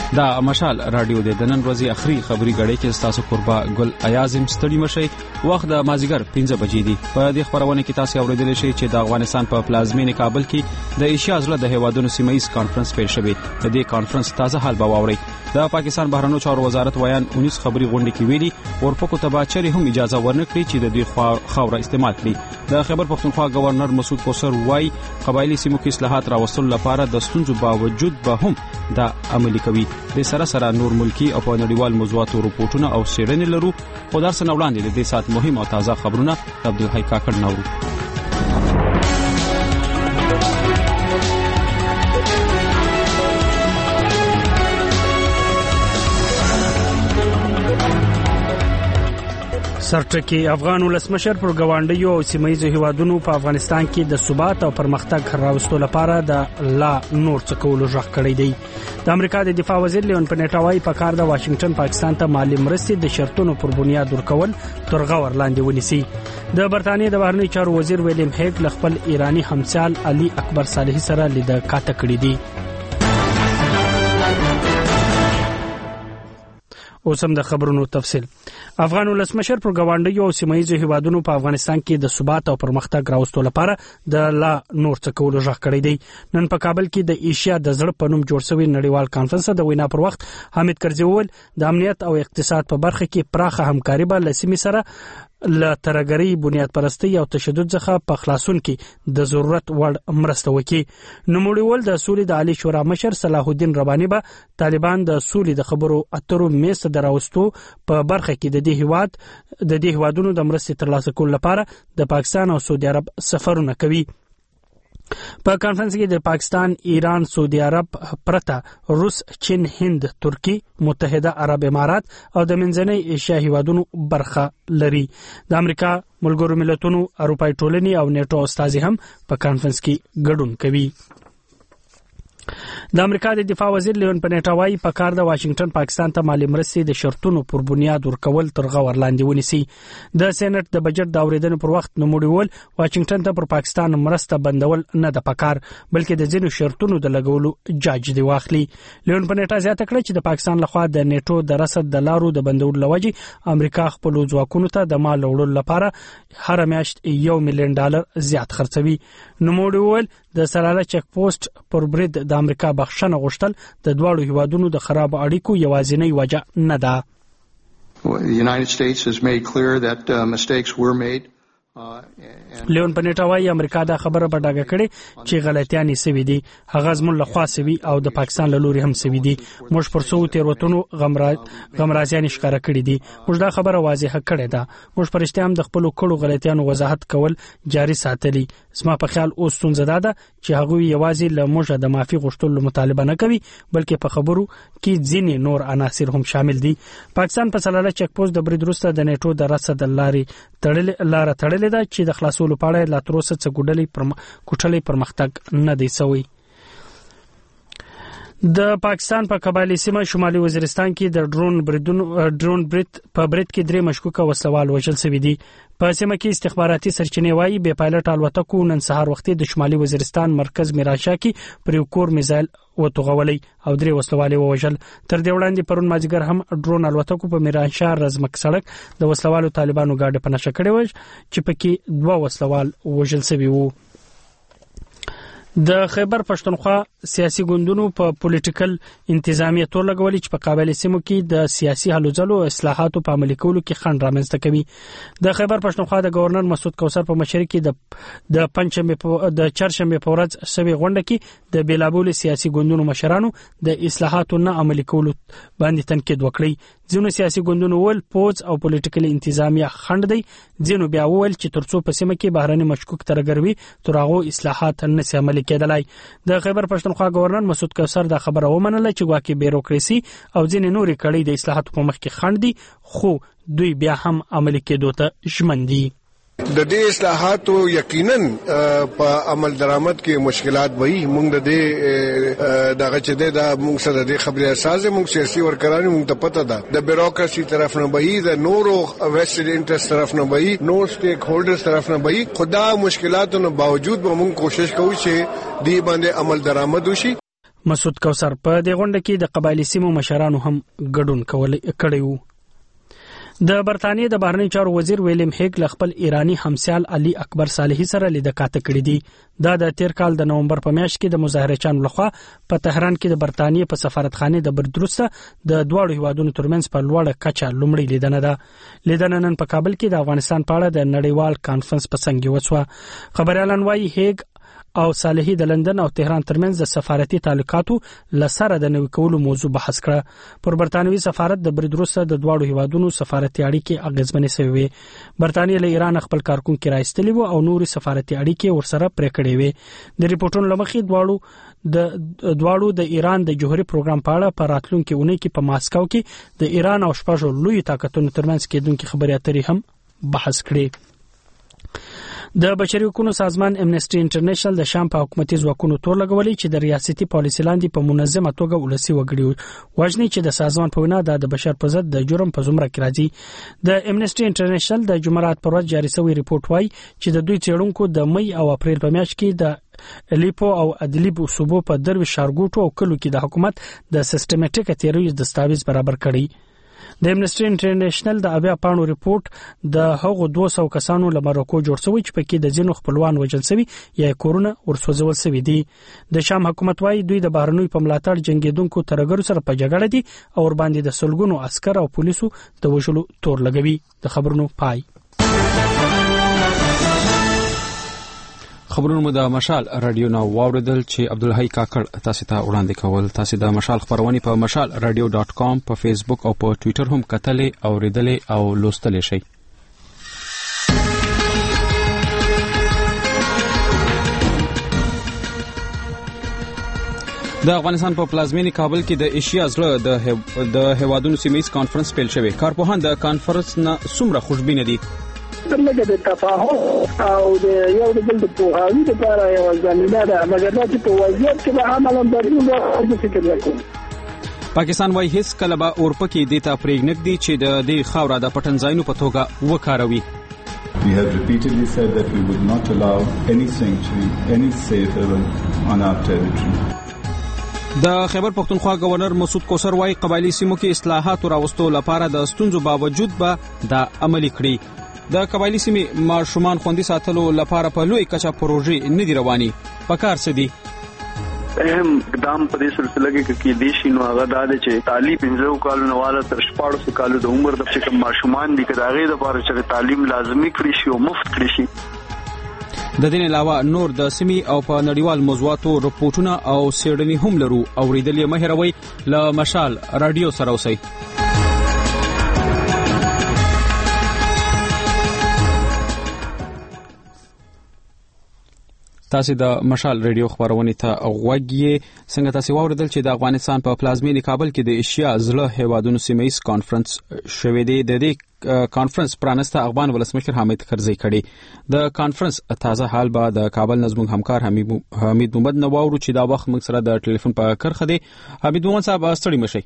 دا مشال رادیو د نن ورځې اخري خبري غړې کې تاسو قربا ګل ایازم ستړي مشي وخت د مازیګر 5 بجې دی. په دې خبرونه کې تاسو اوریدل شئ چې د افغانستان په پلازمینه کابل کې د ایشیا ځله د هیوادونو سیمایي کانفرنس پیل شوی. د دې کانفرنس تازه حال به واوري. د پاکستان بهرنیو چارو وزارت ویان 19 خبري غونډې کې ویلي ورپکو ته باچري هم اجازه ورنکړي چې د دې خوره استعمال کړي. د خیبر پختونخوا گورنر مسعود کوثر وای قبایلی سیمو کې اصلاحات راوستل لپاره د ستونزو باوجود به هم دا عملي کوي. د سره نور ملکی او نړیوال موضوعاتو رپورټونه او سیرنې لرو. خو درسنه وړاندې د دې سات مهم او تازه خبرونه عبدالحی کاکړ نورو. سرټکی افغان ولسمشر پر ګاونډیو او سیمایي هیوادونو په افغانستان کې د ثبات او پرمختګ راوستلو لپاره د لا نور څه کولو ژغ کړی دی. د امریکا د دفاع وزیر لیون پنیټاوای په کار د واشنگټن پاکستان ته مالی مرستې د شرطونو پر بنیاد ورکول ترغه ورلاندې ونیسي. د برتانیې د بهرنیو چارو وزیر ویلیم هیګ له خپل ایرانی همسال علي اکبر صالحي سره لید کاته کړی دی. اوسم د خبرونو تفصیل. افغان ولسمشر پر ګاونډیو او سیمایي هیوادونو په افغانستان کې د ثبات او پرمختګ راوستلو لپاره د لا نور څه کولو ژغ کړی دی. نن په کابل کې د ایشیا د زړه په نوم جوړ شوی نړیوال کانفرنس د وینا پر وخت حامد کرزي وویل د امنیت او اقتصاد په برخه کې پراخه همکاري به لسیمه سره ل ترګری بنیاد پرستی او تشدد څخه په خلاصون کې د ضرورت وړ مرسته وکړي. نوموړي ول د سولې د عالی شورا مشر صلاح الدین رباني به طالبان د سولې د خبرو اترو میز ته دراوستو په برخه کې د دې هیوادونو د مرستې ترلاسه کولو لپاره د پاکستان او سعودي عرب سفرونه کوي. په کانفرنس کې د پاکستان، ایران، سعودي عرب پرته روس، چین، هند، ترکی، متحده عرب امارات او د منځنۍ ایشیا هیوادونو برخه لري. د امریکا ملګرو ملتونو، اروپای ټولنې او نیټو استازي هم په کانفرنس کې ګډون کوي. د امریکا د دفاع وزیر لیون پنیټاوای په کار د واشنگټن پاکستان ته مالی مرستې د شرطونو پر بنیاد ورکول ترغه ورلاندې ونیسي. د سېنات د بجټ د اوریدنې پر وخت نوموړي ول واشنگټن ته پر پاکستان مرسته بندول نه د پکار بلکې د ځینو شرطونو د لګولو جاج دی واخلي. لیون پنیټا زیاته کړه چې د پاکستان لخوا د نیټو د رسد د لارو د بندولو لوجې امریکا خپل ځواکونو ته د مال وړلو لپاره هر میاشت $1 ملیون زیات خرڅوي. نوموړي ول د سلاله چک پوسټ پر برید د امریکا بخښنه غوښتل د دواړو هیوادونو د خراب اړیکو یوازینۍ وجه نه ده. The United States has made clear that mistakes were made. لیون پنیټاوای امریکا دا خبره په ډاګه کړي چې غلطیاں سوي دي، هغه زموږ له خوا سوي او د پاکستان له لوري هم سوي دي. موږ پر څو تیروتنو غمرازیان ښکارا کړی دي. موږ دا خبره واضحه کړې ده. موږ پرشته هم د خپل کړو غلطیانو وضاحت کول جاري ساتلی. زما په خیال اوس څنګه ده چې هغه یوازې له موږ د معافي غوښتلو مطالبه نه کوي بلکې په خبرو کې ځینې نور عناصر هم شامل دي. پاکستان په سلاله چک پوسټ د برید وروسته د نیټو د رسد لارې تړلې ده چې د خلاصولو په اړه لا تر اوسه څه کوټلې پرمختګ نه دی شوی. د پاکستان په قبایلی سیمه شمالي وزیرستان کې د ډرون برید په برید کې 3 مشکوکه وسلوال وژل شوي دي. په سیمه کې استخباراتي سرچینې وایي بې پایلټ الوتکو نن سهار وختي د شمالي وزیرستان مرکز میرانشاه کې پر یو کور میزایل وتوغولي او 3 وسلوال وژل. تر دې وړاندې پرون مازیګر هم ډرون الوتکو په میرانشاه رزمک سړک د وسلوالو طالبانو گاډي په نشه کړې و چې پکې 2 وسلوال وژل شوي وو. د خیبر پښتونخوا سیاسي ګوندونو په پولیټیکل انتظامیه تور لګولي چې په قبایلی سیمو کې د سیاسي هلو ځلو اصلاحاتو په عملي کولو کې خنډ رامنځته کوي. د خیبر پښتونخوا د گورنر مسعود کوثر په مشرۍ کې د چهارشنبه په ورځ سوي غونډه کې د بیلابول سیاسي ګوندونو مشرانو د اصلاحاتو نه عملي کولو باندې تنقید وکړي. ځینو سیاسي ګوندونو ول پوز او پولیټیکل انتظامیه خنډ دی. ځینو بیا وویل چې ترڅو په سیمه کې بهرني مشکوک ترګروي تر هغه اصلاحات نه سي عملي کېدلای. د خیبر پښتونخوا گورنر مسعود کوثر دا خبره ومنله چې واکې بیروکراسي او ځینې نورې کړۍ د اصلاحاتو په مخ کې خنډ دي خو دوی بیا هم عملي کېدو ته ژمن دي. د دې اصلاحاتو یقینا په عمل درآمد کې مشکلات وي. موږ د دې دغه چې د موږ سره د خبري اساس موږ سیاسي ورکرانو موږ ته پته ده د بیروکراسي طرف نه وي، د نورو ویسټډ انټرست طرف نه وي، نو سټیک هولډرز طرف نه وي. خدا مشکلاتونو باوجود به موږ کوشش کوو چې دې باندې عمل درآمد وشي. مسعود کوثر په دې غونډه کې د قبایلی سیمو مشرانو هم ګډون کړی وو. د برتانیې د بهرنی چارو وزیر ویلیم هیګ له خپل ایرانی همسایل علي اکبر صالحي سره لیدکاته کړې دي. دا د تیر کال د نومبر په میاشت کې د مظاهرچیانو لخوا په تهران کې د برتانیې په سفارتخانه د بردروسته د دواړو هیوادونو ترمنځ په لوړه کچه لومړی لیدنه ده. لیدنه نن په کابل کې د افغانستان په اړه د نړیوال کانفرنس په څنګ وشوه. خبريالان وايي هیګ او صالحي د لندن او تهران ترمنځ د سفارتي تعلقاتو لسره د نوي کولو موضوع بحث کړه. پر برتانوي سفارت د بردروسته د دواړو هیوادونو سفارتي اړیکې اغیزمنې شوې وي. برتانیې له ایران خپل کارکونکو راایستلي وو او نوري سفارتي اړیکې ورسره پرې کړې وي. د ریپورتونو لمخې دواړو د ایران د جوهري پروګرام په اړه په راتلونکي اونۍ کې په ماسکو کې د ایران او شپږ لوی طاقتونو ترمنځ کېدونکې خبرې اترې هم بحث کړي. د بشري حقوقو سازمان امنیسټي انټرنیشنل د شام په حکومتي ځواکونو تور لګولې چې د ریاستي پالیسي لاندې په منظمه توګه ولسی وګړي وژني چې د سازمان په وینا د بشر په ضد د جرم په زمره کې راځي. د امنیسټي انټرنیشنل د جمعرات پر ورځ جاري شوی ریپورت وايي چې د دوی څېړونکو د مې او اپریل په میاشت کې د الیپو او ادلیب صوبو په دروي شارګوټو او کلو کې د حکومت د سیستماتیک تیروریز دستاویز برابر کړي. د امنیسټي انټرنیشنل د اویا پاڼو ریپورت د هغو 200 کسانو لمرکو جوړ شوی چې پکې د ځینو خپلوان وژل شوی یا کورونه ورسوځول شوی دي. د شام حکومت وايي دوی د بهرنوي په ملاتړ جنگیدونکو ترګرو سره په جګړه دي او ور باندې د سلګونو عسكر او پولیسو د وژلو تور لګوي. د خبرونو پای. خبرونه مو د مشال رادیو نو واوریدل چې عبدالحی کاکړ تاسو ته وړاندې کول. تاسو د مشال خبرونه په mashalradio.com په فیسبوک او په ټوئیټر هم کتلې او ریډلې او لوستلې شئ. د افغانستان په پلازمینې کابل کې د ایشیا زړه د هیوادونو سیمه‌ایز کانفرنس پیل شوی. کارپوهان د کانفرنس نه څومره خوشبینه دي؟ دغه د تفاهم او د یو بل د پوهاوي لپاره یو ځانګړی ده، مګر دا چې په وضعیت کې به عملاً بدلون راځي فکر وکړو. پاکستان وايي هیڅ کله به اورپکې د تفریق نکدي چې د دې خاوره د پټنځایونو په توګه وکاروي. We have repeatedly said that we would not allow any sanctuary, any safe haven on our territory. د خیبر پختونخوا گورنر مسعود کوثر وايي قبایلی سیمو کې اصلاحات راوستو لپاره د ستونزو باوجود به د عملي کړي. د قبایلی سیمې ماشومان خوندي ساتلو لپاره په لوی کچه پروژې نه دي رواني. پکار څه دي؟ اهم اقدام په دې سلسله کې دیشي نو هغه د چې تعلیم 15 کالو نواله تر 14 کالو د عمر د څخه ماشومان دي چې هغه د لپاره چې تعلیم لازمي کړی شي او مفت کړی شي. د دې علاوه نور د سیمې او په نړیوال موضوعاتو رپورټونه او سیډنی هم لرو او ریډلې مهروي ل مشال رادیو سره اوسئ. تاسو د مشال ریډیو خبرونه ته غوږی. څنګه تاسو واوریدل چې د افغانستان په پلازمینې کابل کې د ایشیا زړه هیوادونو سیمه‌ایز کانفرنس شوې دی. د دې کانفرنس پرانسته افغان ولسمشر حامد کرزي کړي. د کانفرنس تازه حال به د کابل نظم همکار حمید محمد نواورو چې دا وخت موږ سره د ټلیفون په کرخه دی. حمید محمد صاحب ستړي مشئ.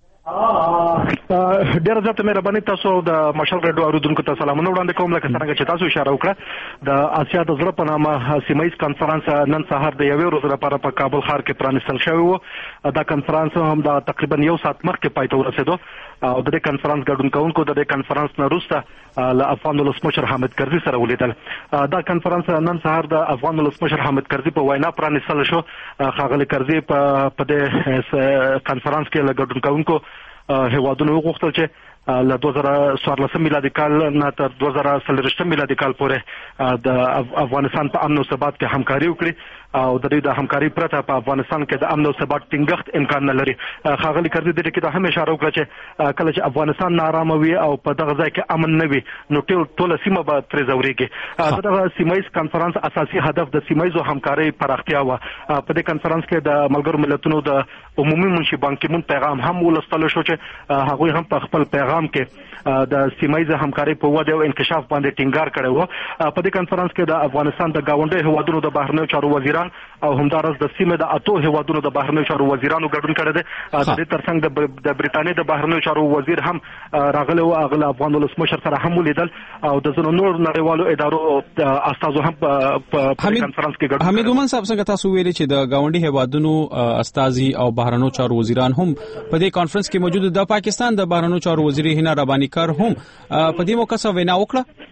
ډیر زیات مهرباني. تاسو د مشال رادیو اوریدونکو ته سلامونه وړاندې کوم. لکه څنګه چې تاسو اشاره وکړه د آسیا د زړه په نامه سیمه‌ایز کانفرنس نن سهار د یوې ورځې لپاره په کابل ښار کې پرانیستل شوی و. دا کانفرنس هم د تقریبا یو ساعت مخکې پای ته ورسېدو او د دې کانفرنس ګډونکونکو د دې کانفرنس نه وروسته له افغان ولسمشر حامد کرزي سره ولیدل. دا کانفرنس نن سهار د افغان ولسمشر حامد کرزي په وینا پرانیستل شو. ښاغلي کرزي په دې کانفرنس کې له ګډونکونکو هیوادونو وغوښتل چې له 2014 میلادي کال نه تر 2023 میلادي کال پورې د افغانستان په امن او ثبات کې همکاري وکړي او د دې د همکاري پرته په افغانستان کې د امن او ثبات ټینګښت امکان نه لري. ښاغلي کرزي د دې کې د هم اشاره وکړه چې کله چې افغانستان نارامه وي او په دغه ځای کې امن نه وي نو ټول سیمه به ترې ځوريږي. دغه سیمه‌ایز کانفرنس اساسي هدف د سیمه‌ایزو همکاري پراختیا و. په دې کانفرنس کې د ملګرو ملتونو د عمومي منشي بان کی مون پیغام هم ولستل شو چې هغه هم په خپل پیغام کې د سیمه‌ایز همکاري په وده او انکشاف باندې ټینګار کړی و. په دې کانفرنس کې د افغانستان د گاونډي هیوادونو د بهرنیو چارو وزیران وزیران او همدارس د سیمې د اتو هیوادونو د بهرنیو چارو وزیرانو ګډون کړی دی. د دې ترڅنګ د برېټانیا د بهرنیو چارو وزیر هم راغلی او هغه افغان ولسمشر سره هم ولیدل او د ځینو نور نړیوالو ادارو استازو هم په کانفرنس کې ګډون. حمید مومن صاحب څنګه تاسو ویلي چې د گاونډي هیوادونو استازي او بهرنیو چارو وزیران هم په دې کانفرنس کې موجود د پاکستان د بهرنیو چارو وزیر هینا ربانی کار هم په دې موقع څه وینا وکړه؟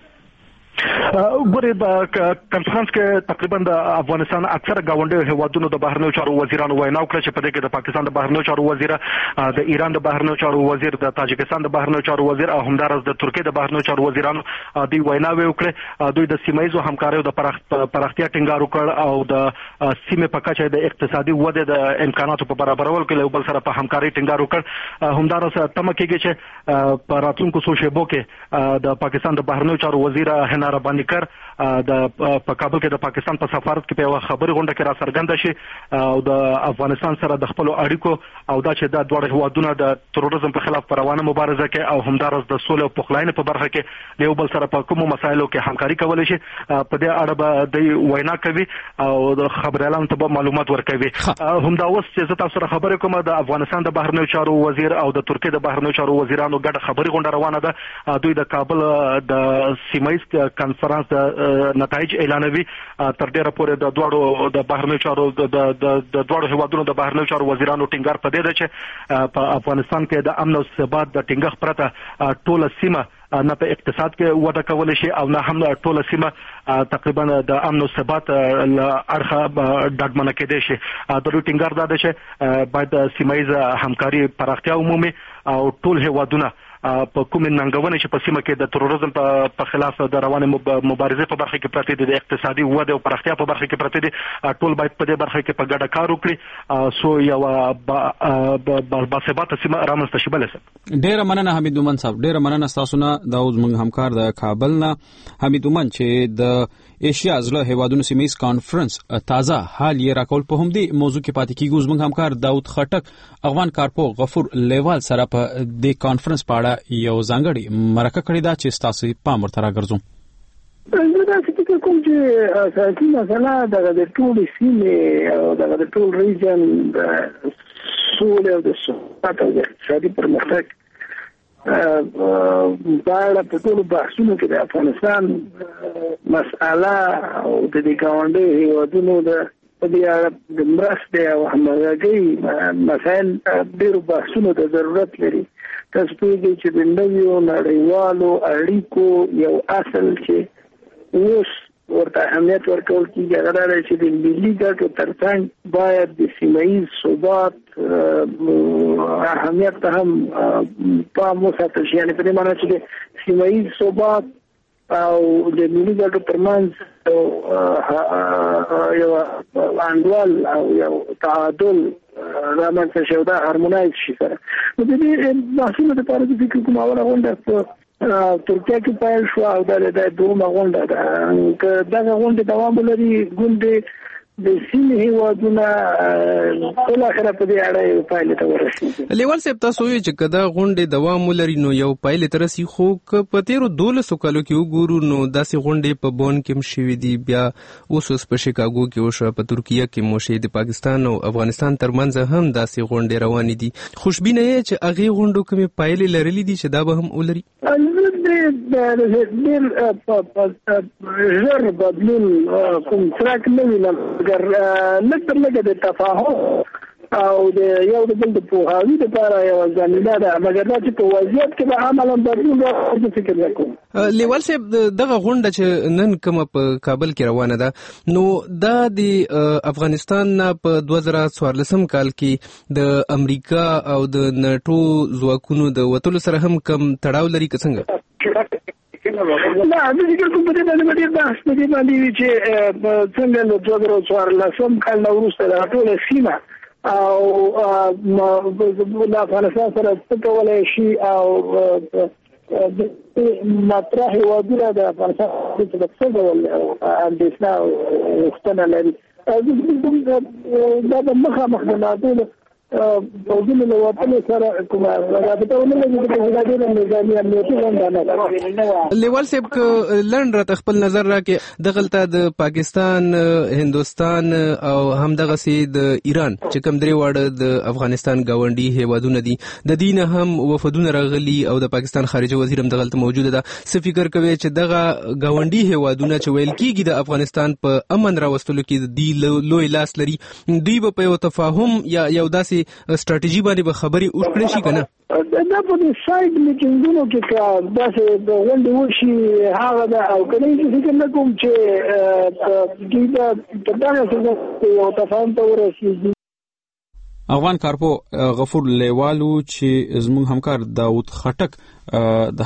ګورې په کانفرنس کې تقریبا د افغانستان اکثر گاونډي هیوادونو د بهرنیو چارو وزیرانو وینا وکړه چې په دې کې د پاکستان د بهرنیو چارو وزیر، د ایران د بهرنیو چارو وزیر، د تاجکستان د بهرنیو چارو وزیر او همدارس د ترکیې د بهرنیو چارو وزیرانو دوی ویناوې وکړه. دوی د سیمایي همکاریو د پراختیا ټینګار وکړ او د سیمې په کچه د اقتصادي ودې د امکاناتو په برابرولو کې له بل سره په همکاري ټینګار وکړ. همدارس تمه کېږي چې په راتلونکو څو شېبو کې د پاکستان د بهرنیو چارو وزیر هینا ربانی کار د په کابل کې د پاکستان په سفارت کې په یو خبري غونډه کې را څرګنده شي او د افغانستان سره د خپل اړیکو او دا چې د دوه هیوادونو د تروریزم په خلاف روانه مبارزه کې او همدارس د سولې او پخلاینې په برخه کې د یو بل سره په کومو مسایلو کې همکاري کولای شي. په دې اړه به د وینا کوي او د خبريالانو ته معلومات ورکوي. همدا اوس چې زه تاسو سره خبرې کوم د افغانستان د بهرنیو چارو وزیر او د ترکیې د بهرنیو چارو وزیرانو ګډه خبري غونډه روانه ده. دوی د کابل د سیمایي کانفرنس د نتایج اعلانوي. تر ډیره پورې د دوړو د بهرنیو چارو د دوړو هیوادونو د بهرنیو چارو وزیرانو ټینګار په دې ده چې په افغانستان کې د امن او ثبات د ټینګښت پرته ټوله سیمه نه په اقتصاد کې وده کولای شي او نه هم ټوله سیمه تقریبا د امن او ثبات له اړخه ډاډمنه کېدای شي. د دوی ټینګار دا ده چې باید سیمایي همکاري پراختیا ومومي او ټول هیوادونه په کومه ننګونې چې په سیمه کې د تروریزم په خلاف د روانه مبارزې په برخه کې پراته دي، د اقتصادي وده او پراختیا په برخه کې پراته دي، ټول باید په دې برخه کې په ګډه کار وکړي سو یو باثباته سیمه رامنځته شي. بل څه ډیره مننه حمید مومن صاحب، ډیره مننه تاسو نه دا زموږ همکار د کابل نه حمید مومن چې د ایشیا زله هیوادونو سیمایي کانفرنس تازه حال یې راکول په همدې موضوع کې پاتې کیږي. زموږ همکار داود خټک افغان کارپو غفور لیوال سره په دې کانفرنس په اړه یو ځانګړی مرکه کړې ده چې تاسو پام ورته راګرځوم. زه دا فکر کوم چې اساسي مسله د ټول سیمې او د ټول ریجن د سولې او د ثبات او د اقتصادي پرمختګ باید په ټول بحثونو کې د افغانستان مسأله او د دې گاونډي هیوادونو د په دې اړه د مرستې او همغږۍ مسایل ډېرو بحثونو ته ضرورت لري. تاسو پوهیږئ چې د نویو نړیوالو اړیکو یو اصل چې اوس ورته اهمیت ورکول کېږي هغه دا دی چې د ملي ګټو ترڅنګ باید د سیمایي ثبات اهمیت ته هم پام وساتل شي. یعنې په دې معنی چې د سیمایي ثبات او د ملي ګټو ترمنځ یو انډول او یو تعادل رامنځته شي او دا هارمونایز شي سره. نو د دې بحثونو لپاره د فکر کوم اوله غونډه په ترکیه کې پیل شو او دا دومره غونډه ده. که دغه غونډه دوام ولري ګوندې د سیمې هیوادونه ټول اخره په دې اړه یو پایلې ته ورسېږي. لیوال صاحب تاسو وایئ چې کدا غونډې دوام ولري نو یو پایلې ته رسي، خو که په تیرو 12 کالو کې وګورو نو داسې غونډې په بون کې هم شوې دي، بیا اوس په شیکاګو کې وشوه، په ترکیه کې مو شوې، د پاکستان او افغانستان ترمنځ هم داسې غونډې روانې دي. خوشبینه یې چې هغې غونډو کومې پایلې لرلې دي چې دا به هم ولري؟ ژر بدلون کوم څرک نه وینم، مګر لږ تر لږه د تفاهم او د یو د بل د پوهاوي لپاره یو زمینه ده، مګر دا چې په وضعیت کې به عملاً بدلون راځي فکر وکړم. لیوال صاحب دغه غونډه چې نن کومه په کابل کې روانه ده نو دا د افغانستان نه په 2014 کال کې د امریکا او د ناتو ځواکونو د وتلو سره هم کم تړاو لري که څنګه؟ نه زه فکر کوم په دې باندې ډېر بحث په دې باندې چې څنګه له 2014 کال نه وروسته دا ټوله سیمه او د افغانستان سره څه کولای شي او مطرح هیوادونه د افغانستان د څه ډول اندېښنه غوښتنه لري. دا د مخامخ د ناتو موجود له وطن سره کومه رابطه ونه لګي چې د نظامي امنیتي غونډه لیوال صاحب لړن را خپل نظر راکې دغلطه د پاکستان هندوستان او همدغه سي د ایران چې کوم درې واړه د افغانستان گاونډي هیوادونه دي د دین هم وفدونه راغلي او د پاکستان خارجه وزیر هم دغلطه موجوده ده څه فکر کوي چې دغه گاونډي هیوادونه چې ویل کیږي د افغانستان په امن راوستلو کې د لوی لاس لري دوی په یو تفاهم یا یو داسې ستراتیژي باندې به خبرې وکړي شي کنه دا په دې سایډ میټینګونو کې داسې د غونډې وشي هغه دا او کله چې فکر نه کوم چې د دغه څه یو تفاهم ته ورسیږي. افغان کارپو غفور لیوالو چې زموږ همکار داود خټک د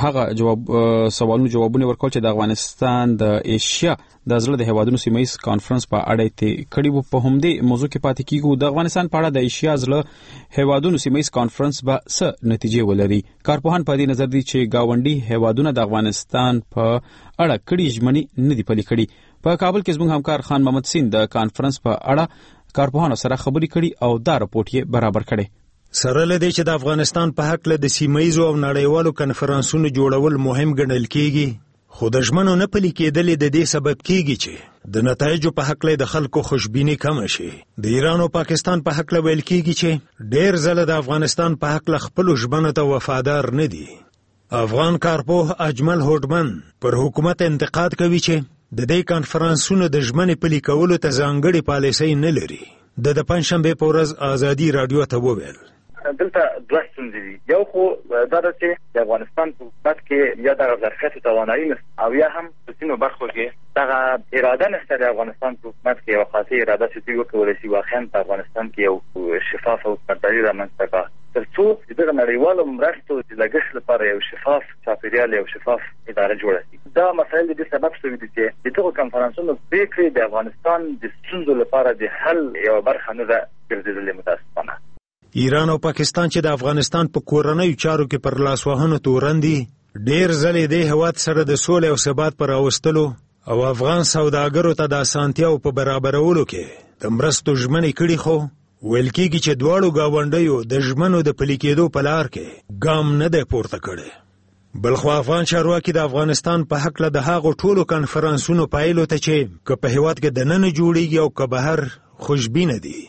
هغه سوالونو جوابونه ورکول چې د افغانستان د ایشیا د زړه د هیوادونو سیمایي کانفرنس په اړه ته کړي په همدې موضوع کې پاتې کیږو. د افغانستان په اړه د ایشیا زړه هیوادونو سیمایي کانفرنس به څه نتیجې ولري؟ کارپوهان په دې نظر دي چې گاونډي هیوادونه د افغانستان په اړه کړي ژمنې نه دي پلي کړي. په کابل کې زموږ همکار خان محمد سین د کانفرنس په اړه کارپوهانو سره خبرې کړي او دا راپورټ یې برابر کړي. سره لدی چې د افغانستان په حق له د سیمایي او نړیوالو کنفرانسونو جوړول مهم ګڼل کیږي خو د ژمنو نه پلي کېدل د دې سبب کیږي چې د نتایجو په حق له د خلکو خوشبیني کم شي. د ایران او پاکستان په حق له ویل کیږي چې ډېر ځله د افغانستان په حق له خپل ژمنو ته وفادار نه دي. افغان کارپوه اجمل هوډمن پر حکومت انتقاد کوي چې د دې کانفرانسونو د ژمنې پلي کولو ته ځانګړې پالیسۍ نه لري. د پنځشنبه په ورځ ازادي رادیو ته وویل دلته دوه ستونزې دي. یو خو دا ده چې د افغانستان په حکومت کې یا د ظرفیت توانایي نشته او یا هم په ځینو برخو کې دغه اراده نشته د افغانستان په حکومت کې یو خاصه اراده چې دوی وکولی شي واقعا په افغانستان کې یو شفاف او حکومتداري رامنځته کړي تر څو د دغه نړیوالو مرستو د لګښت لپاره یو شفاف چاپیریال یو شفاف اداره جوړه شي. دا مسایل د سبب شوي دي چې د دغو کنفرانسونو پریکړې د افغانستان د ستونزو لپاره د حل یوه برخه نه ده ګرځېدلې متاسفانه. ایران او پاکستان چې د افغانستان په کورنیو چارو کې پر لاس وهنو تورن دي ډېر ځلې د هیواد سره د سولې او ثبات پر راوستلو او افغان سوداګرو ته د اسانتیاو په برابرولو کې د مرستو ژمنې کړي خو ویل کېږي چې دواړو ګاونډیو د ژمنو د پلي کېدو په لار کې ګام نه دی پورته کړی. بلخو افغان چارواکي د افغانستان په حق له د هغو ټولو کنفرانسونو پایلو ته چې که په هیواد کې دننه جوړیږي او که بهر خوشبینه دي.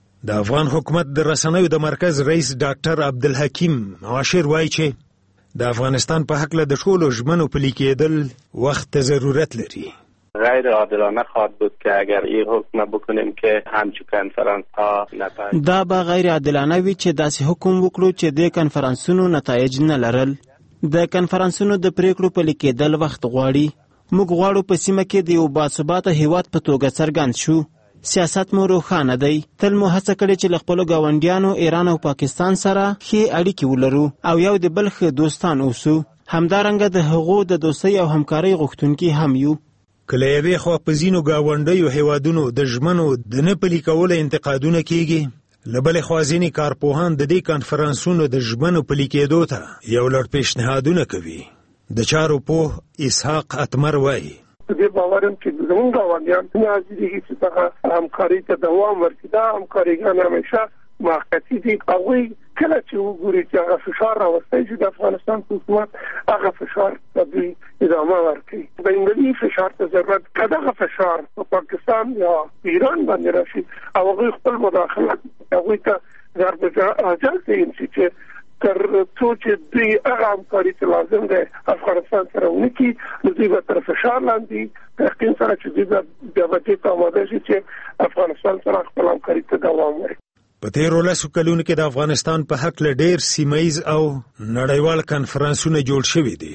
د افغان حکومت د رسنیو د مرکز رئیس ډاکټر عبدالحکیم عاشر وایي چې د افغانستان په حق له د ټولو ژمنو پلي کېدل وخت ته ضرورت لري. غیر عادلانه خواهد بود که اگر این حکم بکنیم که همچون کنفرانس ها نتایج دا به غیر عادلانه وي چې داسې حکم وکړو چې د کنفرانسونو نتایج نه لرل. د کنفرانسونو د پریکړو پلي کېدل وخت غواړي. موږ غواړو په سیمه کې د یو باثباته هیواد په توګه څرګند شو. سیاست مو روښانه دی. تل مو هڅه کړې چې له خپلو ګاونډیانو ایران او پاکستان سره ښې اړیکې ولرو او یو د بل ښه دوستان اوسو. همدارنګه د هغو د دوستۍ او همکارۍ غوښتونکي هم یو. که له یوې خوا په ځینو ګاونډیو هیوادونو د ژمنو د نه پلي کولو انتقادونه کیږي له بلې خوا ځینې کارپوهان د دې کنفرانسونو د ژمنو پلي کېدو ته یو لړ پیشنهادونه کوي. د چارو پوه اسحاق اتمر وایي دې باورم چې زموږ ګاونډیان حاضر دي چې دغه همکاري ته دوام ورکړي. دا همکاریګان همیشه موقتي دي. هغوی کله چې وګوري چې هغه فشار راوستی چې د افغانستان په حکومت هغه فشار ته دوی ادامه ورکړي. د انګلیسي فشار ته ضرورت که دغه فشار په پاکستان یا ایران باندې راشي او هغوی خپل مداخلت هغوی ته ضرب اجل دي چې تر څو چې دوی هغه همکاري ته لازم دی افغانستان سره ونه کړي نو دوی به تر فشار لاندې یقین سره چې دوی به د دې ته آماده شي چې افغانستان سره خپل همکاري ته دوام ورکړي. په تیرو لسو کلونو کې د افغانستان په حق له ډېر سیمایي او نړیوال کنفرانسونه جوړ شوي دي.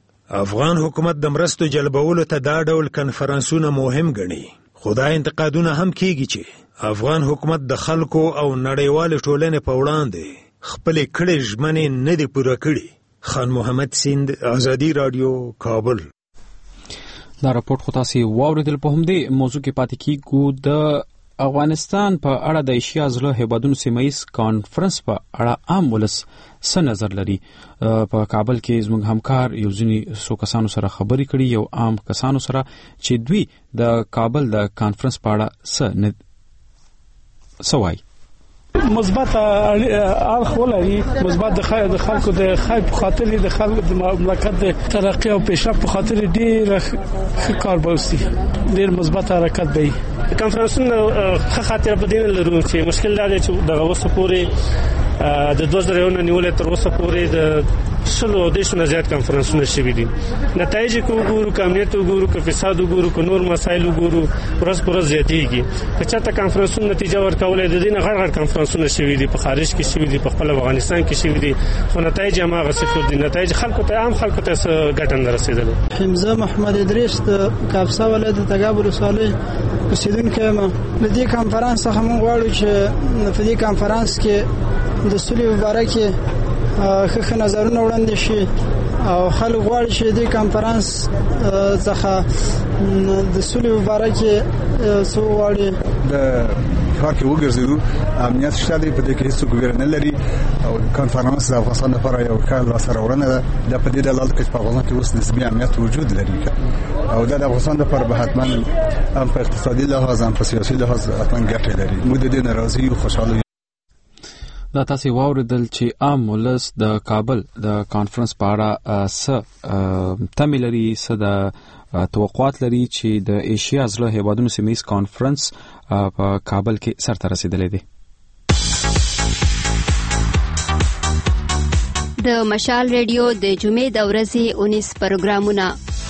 افغان حکومت د مرستو جلبولو ته دا ډول کنفرانسونه مهم ګڼي. خو دا انتقادونه هم کیږي چې افغان حکومت د خلکو او نړیوال ټولنې په وړاندې خپلې کړې ژمنې نه دي پوره کړي. خان محمد سیند، ازادي رادیو، کابل. دا راپورټ خو تاسې واورېدل. په همدې موضوع کې پاتې کیږو. د افغانستان په اړه د ایشیا زړه هیوادونو سیمایي کانفرنس په اړه عام ولس څه نظر لري؟ په کابل کې زموږ همکار یو ځینې څو کسانو سره خبرې کړي، یو عام کسانو سره چې دوی د کابل د کانفرنس په اړه څه وایي. مثبت اړخ ولري، مثبت د خلکو د خیر په خاطر د خلکو د مملکت د ترقی او پیشرفت په خاطر ډیر ښه کار بوسي، ډیر مثبت حرکت دی. کنفرانسونه ښه خاطر په دې لرو چې مشکل دا دی چې د اوسه پورې د 2009 نیولې تر اوسه پورې د شلو دیشونه زیات کنفرانسونه شوي دي. نتایج کو ګورو، کامیت ګورو، کو فساد ګورو، کو نور مسایل ګورو، ورځ پر ورځ زیاتېږي. که چاته کنفرانسونه نتیجه ورکولې د دې نه غړ کنفرانسونه شوي دي، په خارج کې شوي دي، په خپل افغانستان کې شوي دي، خو نتایج هم هغه صفر دي. نتایج خلکو ته عام خلکو ته ګټه نه رسیدله. حمزه محمد ادریس د کاپسا ولایت د تګاب ولسوالۍ اوسیدونکی یم. د دې کنفرانس څخه موږ غواړو چې په دې کنفرانس کې د سولې مبارک ښه نظرونه وړاندې شي او خلک غواړي چې د کنفرانس څخه د سولې مبارک څه غواړي. د ښار کې وګرځېدو، امنیت شته دی، په دې کې هیڅوک ویره نه لري او کنفرانس د افغانستان لپاره یو ښه لاسته راوړنه ده. دا په دې دلالت کوي چې په افغانستان کې اوس نسبي امنیت وجود لري او دا د افغانستان لپاره به حتما هم په اقتصادي لحاظ هم په سیاسي لحاظ حتما ګټه لري. موږ د دې ناراضي او خوشاله. دا تاسو واوریدل چې عام ولس د کابل د کانفرنس په اړه څه تملري، څه د توقعات لري چې د ایشیا زړه هیوادونو سیمه کانفرنس په کابل کې سرته رسیدلې ده. د مشال ریډیو د جمعې د ورځې 19 پروګرامونه.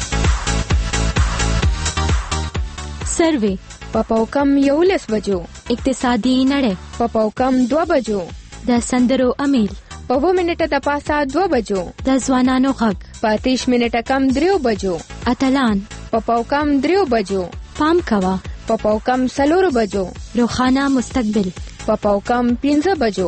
سروې په پاوکم 11 بجو، اقتصادي نړۍ په پاوکم 2 بجو، د سندرو امیل په 2 منټه د پاسه 2 بجو، د ځوانانو غږ په 30 منټه کم 3 بجو، اتلان په پاوکم 3 بجو، پام کوا په پاوکم 4 بجو، روخانه مستقبل په پاوکم 5 بجو.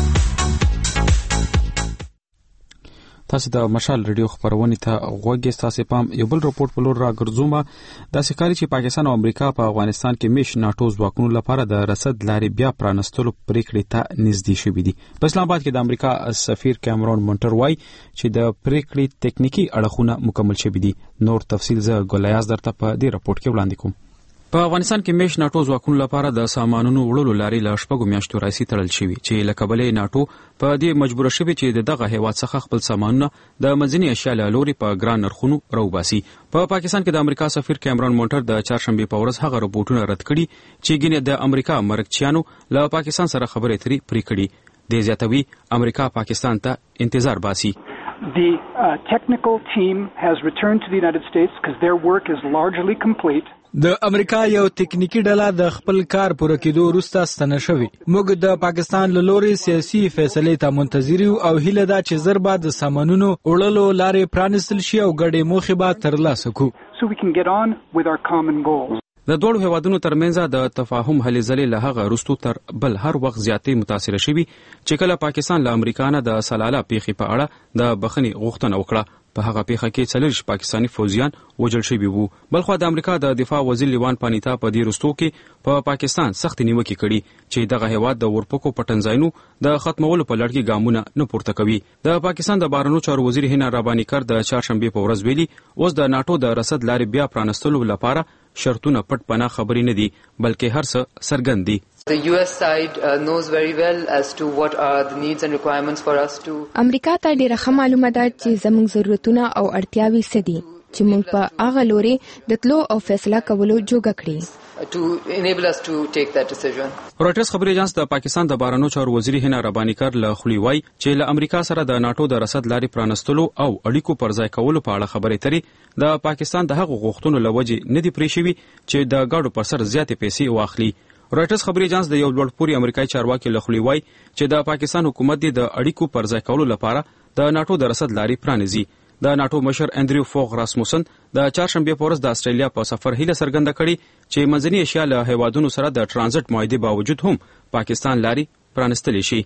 تاسو د مشال ریډیو خبرونه ته غوږی تاسو پام یو بل رپورت په لور راګرځوم. د سکاري چې پاکستان او امریکا په افغانستان کې میش ناتو ځواکونو لپاره د رسد لارې بیا پرانستلو پریکړې ته نږدې شوې دي. په اسلام آباد کې د امریکا سفیر کیمرون مونټر وایي چې د پریکړې ټکنیکی اړخونه مکمل شوي دي. نور تفصیل زه ګولیاز درته په دې رپورت کې وړاندې کوم. په افغانستان کې میش ناتو ځواکونو لپاره د سامانونو وړلو لارې له شپږو میاشتو راځي تړل شوي چې له کبلې ناتو په دې مجبور شوي چې دغه هیواد څخه خپل سامانونه د منځني ایشیا له لوري په ګران نرخونو راوباسي. په پاکستان کې د امریکا سفیر کیمرون مونټر د چهارشنبه په ورځ هغه رپورټونه رد کړي چې ګینه د امریکا مرکچیانو له پاکستان سره خبرې اترې پرې کړي. د زیاتوي امریکا پاکستان ته انتظار باسي. The technical team has returned to the United States because their work is largely complete. د امریکا یو تکنیکی ډله د خپل کار پوره کېدو وروسته ستنه شوې. موږ د پاکستان له لوري سیاسي فیصلې ته منتظر یو او هیله ده چې زر بعد د سامانونو وړلو لارې پرانستل شي او ګډې موخې به ترلاسه کړو. So we can get on with our common goals. د دوړو هیوادونو ترمنځ د تفاهم هلې ځلې له هغه وروسته تر بل هر وخت زیاتې متاثر شوي چې کله پاکستان له امریکا نه د سلاله پیښې په اړه د بخښنې غوښتنه وکړه. په هغه پیښه کې 40 پاکستانی فوجیان وژل شوي وو. بلخو د امریکا د دفاع وزیر لیوان پانیتا په دې وروستو کې په پاکستان سخت نیوکې کړي چې دغه هیواد د ورپکو پټنځایونو د ختمولو په لړ کې ګامونه نه پورته کوي. د پاکستان د بهرنیو چارو وزیر هینا ربانی کر د چهارشنبه په ورځ ویلي اوس د ناتو د رسد لارې بیا پرانستلو لپاره شرطونه پټ پناه خبرې نه دي بلکې هر څه څرګند دي. The US side knows very well as to what are the needs and requirements for us to. امریکا ته ډیره ښه معلومه ده چې زموږ ضرورتونه او اړتیاوې څه دي چې موږ په هغه لوري د تلو او فیصله کولو جوګه کړي to enable us to take that decision. رويټرز خبري اژانس د پاکستان د بهرنیو چارو وزیر هینا ربانی کر له خولي وای چې له امریکا سره د ناتو د رسد لارې پرانستلو او اړیکو پرځای کولو په اړه خبرې ترې د پاکستان د هغو غوښتنو لوجې نه دی پرې شوی چې د ګاډو پر سر زیاتې پیسې واخلي. رويټرز خبري اژانس د یو لوړپوړي امریکایي چارواکي له خولي وای چې د پاکستان حکومت د اړیکو پرځای کولو لپاره د ناتو د رسد لارې پرانیزي. د ناتو مشر اندریو فوغ راسموسن د چهارشنبه په ورځ د استرالیا په سفر هیله څرګنده کړې چې منځني ایشیا له هیوادونو سره د ترانزیت معاهدې باوجود هم پاکستان لاري پرانستلې شي.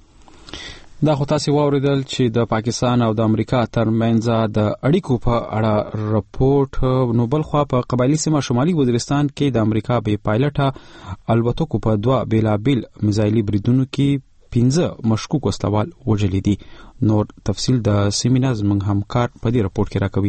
دا خو تاسو واوریدل چې د پاکستان او د امریکا ترمنځ د اړیکو په اړه رپورت. نو بل خو په قبایلی سیمه شمالي وزیرستان کې د امریکا بې پایلټه الوتکو په 2 بیلابیل میزایلي بریدونو کې 15 مشکوک وسلوال وژلي دي. نور تفصیل د سیمیناز منګ همکار په دې رپورت کې راکوي.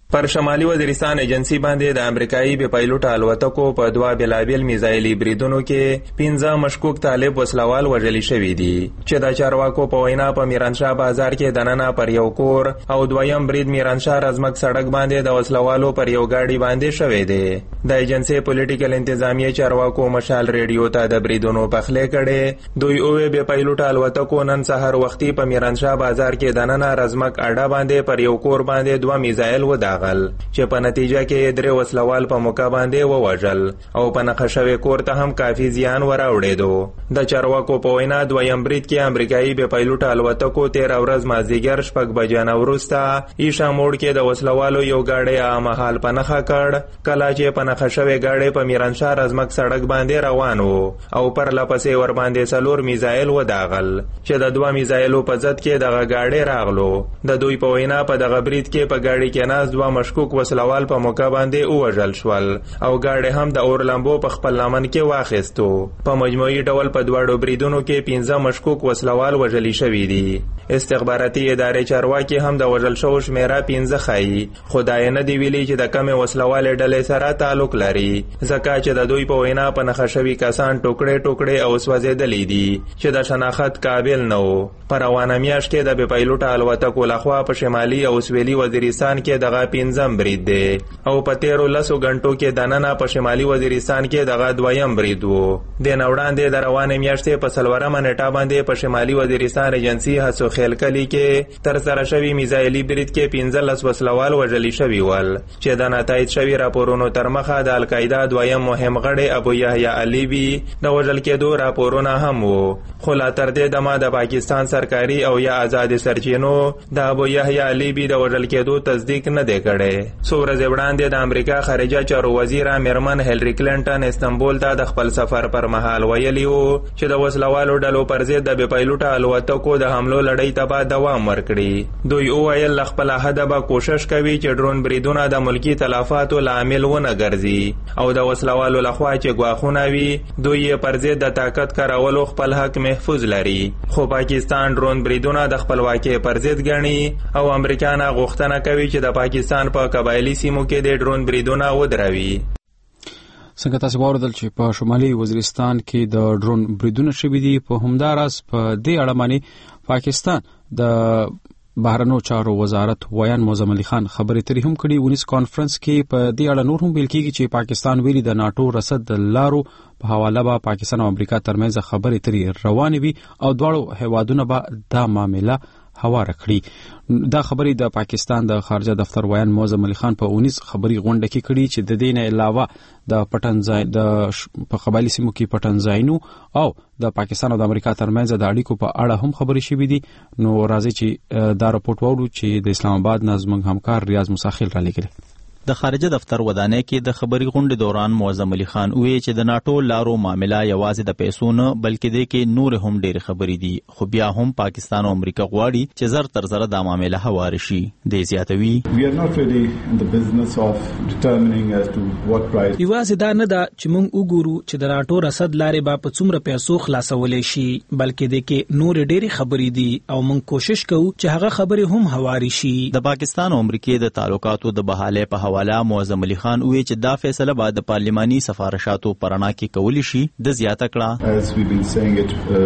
پر شمالي وزیرستان ایجنسی باندې د امریکایي بې پایلوټه الوتکو په 2 بېلابېل میزایلي بریدونو کې 15 مشکوک طالب وسلوال وژلي شوي دي چې د چارواکو په وینا په میرانشاه بازار کې دننه پر یو کور او دویم برید میرانشاه رزمک سړک باندې د وسلوالو پر یو گاډي باندې شوی دی. د ایجنسی پولیټیکل انتظامیه چارواکو مشال ریډیو ته د بریدونو پخلی کړي. دوی اوه بې پایلوټه الوتکو نن سهار وختي په میرانشاه بازار کې دننه رزمک اډه باندې پر یو کور باندې 2 میزایل وداغل چې په نتیجه کې 3 وسلوال په موقع باندې ووژل او په نښه شوی کور ته هم کافي زیان وراوړېدو. د چارواکو په وینا دویم برید کې امریکایي بې پایلوټه الوتکو 13 ورځ مازدیګر 6 بجې وروسته ایشا موډ کې د وسلوالو یو گاډی عامحال په نښه کړ کله چې په نښه شوی گاډی په میرانشاه رزمک سړک باندې روان و او پر لپسې ور باندې 4 میزایل وداغل چې د 2 میزایلو په ضد کې دغه گاډی راغلو. د دوی په وینا په دغه برید کې په گاډي کې ناز 2 مشکوک وسلوال په موقع باندې ووژل شول او گاډي هم د اور لمبو په خپل لمن کې واخیستو. په مجموعي ډول په دواړو بریدونو کې 15 مشکوک وسلوال وژلي شوي دي. استخباراتي ادارې چارواکي هم د وژل شوو شمیره 15 ښایي، خو دا یې نه دي ویلي چې د کمې وسلوالې ډلې سره تعلق لري ځکه چې د دوی په وینا په نښه شوي کسان ټوکړې ټوکړې او سوځېدلي دي چې د شناخت قابل نه وو. په روانه میاشت کې د بې پایلوټه الوتکو لخوا په شمالي او سویلي وزیرستان کې دغه 15م برید دی او په 13 غنټو کې دننه په شمالي وزیرستان کې دغه 2یم برید وو. د نوړاندې د روانه میاشتې په 4مه نیټه باندې په شمالي وزیرستان ایجنسی هڅو خیلکلي کې تر سره شوي میزایلي برید کې 15 وسلوال وژلي شوي ول چې د نتایج شوي راپورونو تر مخه د القاعده 2یم مهم غړی ابو یحیی علیبی د وژل کېدو راپورونه هم وو. خو لا تر دې دمه د پاکستان سرکاري او یا آزاد سرچینو د ابو یحیی علیبی د وژل کېدو تصدیق نه دی کړی. څو ورځې وړاندې د امریکا خارجه چارو وزیر میرمن هیلری کلینټن استنبول ته د خپل سفر پر مهال ویلي وو چې د وسلوالو ډلو پر ضد د بې پایلوټه الوتکو د حملو لړۍ ته به دوام ورکړي. دوی وویل له خپل حده به کوشش کوي چې ډرون بریدونه د ملکی تلفاتو لامل ونه ګرځي او د وسلوالو لخوا چې ګواښونه وي دوی یې پر ضد د طاقت کارولو خپل حق محفوظ لري. خو پاکستان ډرون بریدونه د خپلواکۍ پر ضد ګڼي او امریکا نه غوښتنه کوي چې د پاکستان په قبایلي سیمو کې د ډرون بریدونه ودروي. څنګه تاسو واوریدل چې په شمالي وزیرستان کې د ډرون بریدونه شوي دي. په همداراز په دې اړه باندې پاکستان د بهرنیو چارو وزارت ویان معظم علي خان خبرې ترې هم کړي. ونیس کانفرنس کې په دې اړه نور هم ویل کېږي چې پاکستان ویلي د ناتو رسد د لارو په حواله به پاکستان او امریکا ترمنځ خبرې ترې روانې وي او دواړو هیوادونه به دا معامله هواره کړي. دا خبرې د پاکستان د خارجه دفتر ویان معظم علي خان په 19 خبري غونډه کې کړي چې د دې نه علاوه د پټنځای د په قبایلی سیمو کې پټنځایونو او د پاکستان او د امریکا ترمنځ د اړیکو په اړه هم خبرې شوې دي. نو راځي چې دا راپورټ وورو چې د اسلام آباد نه زموږ همکار ریاض مساخیل را لګري. د خارجه دفتر ودانۍ کې د خبري غونډې دوران معظم علي خان وی چې د ناتو لارو معامله یوازې د پیسو نه بلکې د کې نور هم ډېر خبرې دي، خو بیا هم پاکستان او امریکا غواړي چې زر تر زر د معامله هوار شي. د زیاتوي یوازې دا نه ده چې موږ وګورو چې د ناتو رسد لارې به په څومره پیسو خلاصولې شي، بلکې د کې نور ډېر خبرې دي او موږ کوشش کوو چې هغه خبرې هم هوار شي. د پاکستان او امریکا د تعلقاتو د بحاله په حواله معظم علي خان وی چې دا فیصله بعد د پارلماني سفارشاتو پرانا کې کولی شي. د زیاته کړه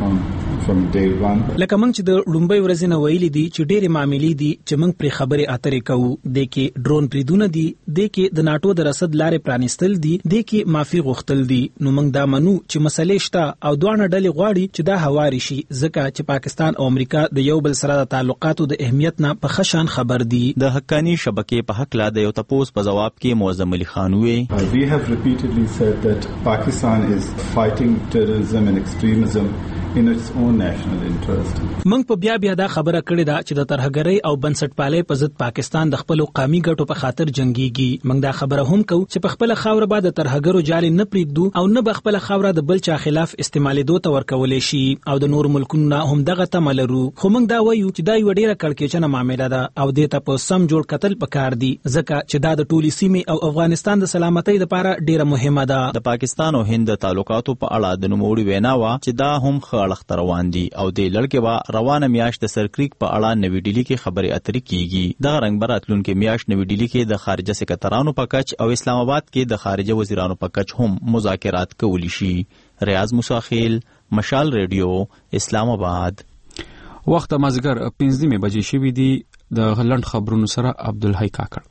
لکه موږ چې د لومبۍ ورځې نه ویلي دي چې ډېرې معاملې دي چې موږ پرې خبرې اترې کوو. د کې ډرون بریدونه دي، د کې د ناتو د رسد لارې پرانیستل دي، د کې معافي غوښتل دي. نو موږ دا منو چې مسلې شته او دوه ډلې غواړي چې دا هواري شي ځکه چې پاکستان او امریکا د یو بل سره د تعلقاتو د اهمیت نه په خشان خبر دي. د حقانی شبکې په حق لا د یو تپوس په جواب کې معظم علي خان وی We have repeatedly said that Pakistan is fighting terrorism and extremism in its own national interest. موږ په بیا دا خبره کړې ده چې د ترهګرۍ او بنسټپالۍ په ضد پاکستان د خپل قومي ګټو په خاطر جنگيږي. موږ دا خبره هم کوو چې په خپل خاور باندې ترهګرو جالي نه پریږدو او نه به خپل خاور د بل چا خلاف استعمالېدو ته ورکولې شي او د نور ملکونو هم دغه تمه لرو. خو موږ دا وایو چې دا یو ډیره کړکېچنه معامله ده او دې ته په سم جوړ قتل پکار دي ځکه چې دا د ټولي سیمې او افغانستان د سلامتۍ لپاره ډیره مهمه ده. د پاکستان او هند تعلقاتو په اړه د نوموړي وینا وا چې دا هم ښه اړخ ته روان دي او د لړکې به روانه میاشت د سرکریک په اړه نوې ډیلي کې خبرې اترې کیږي. دغه رنګ به راتلونکې میاشت نوې ډیلي کې د خارجه سکرټرانو په کچ او اسلام آباد کې د خارجه وزیرانو په کچ هم مذاکرات کولی شي. ریاض موسیخیل، مشال ریډیو، اسلام آباد. وخت مازیګر 15 بجې شوې دي. د غلند خبرونو سره عبدالحی کاکړ.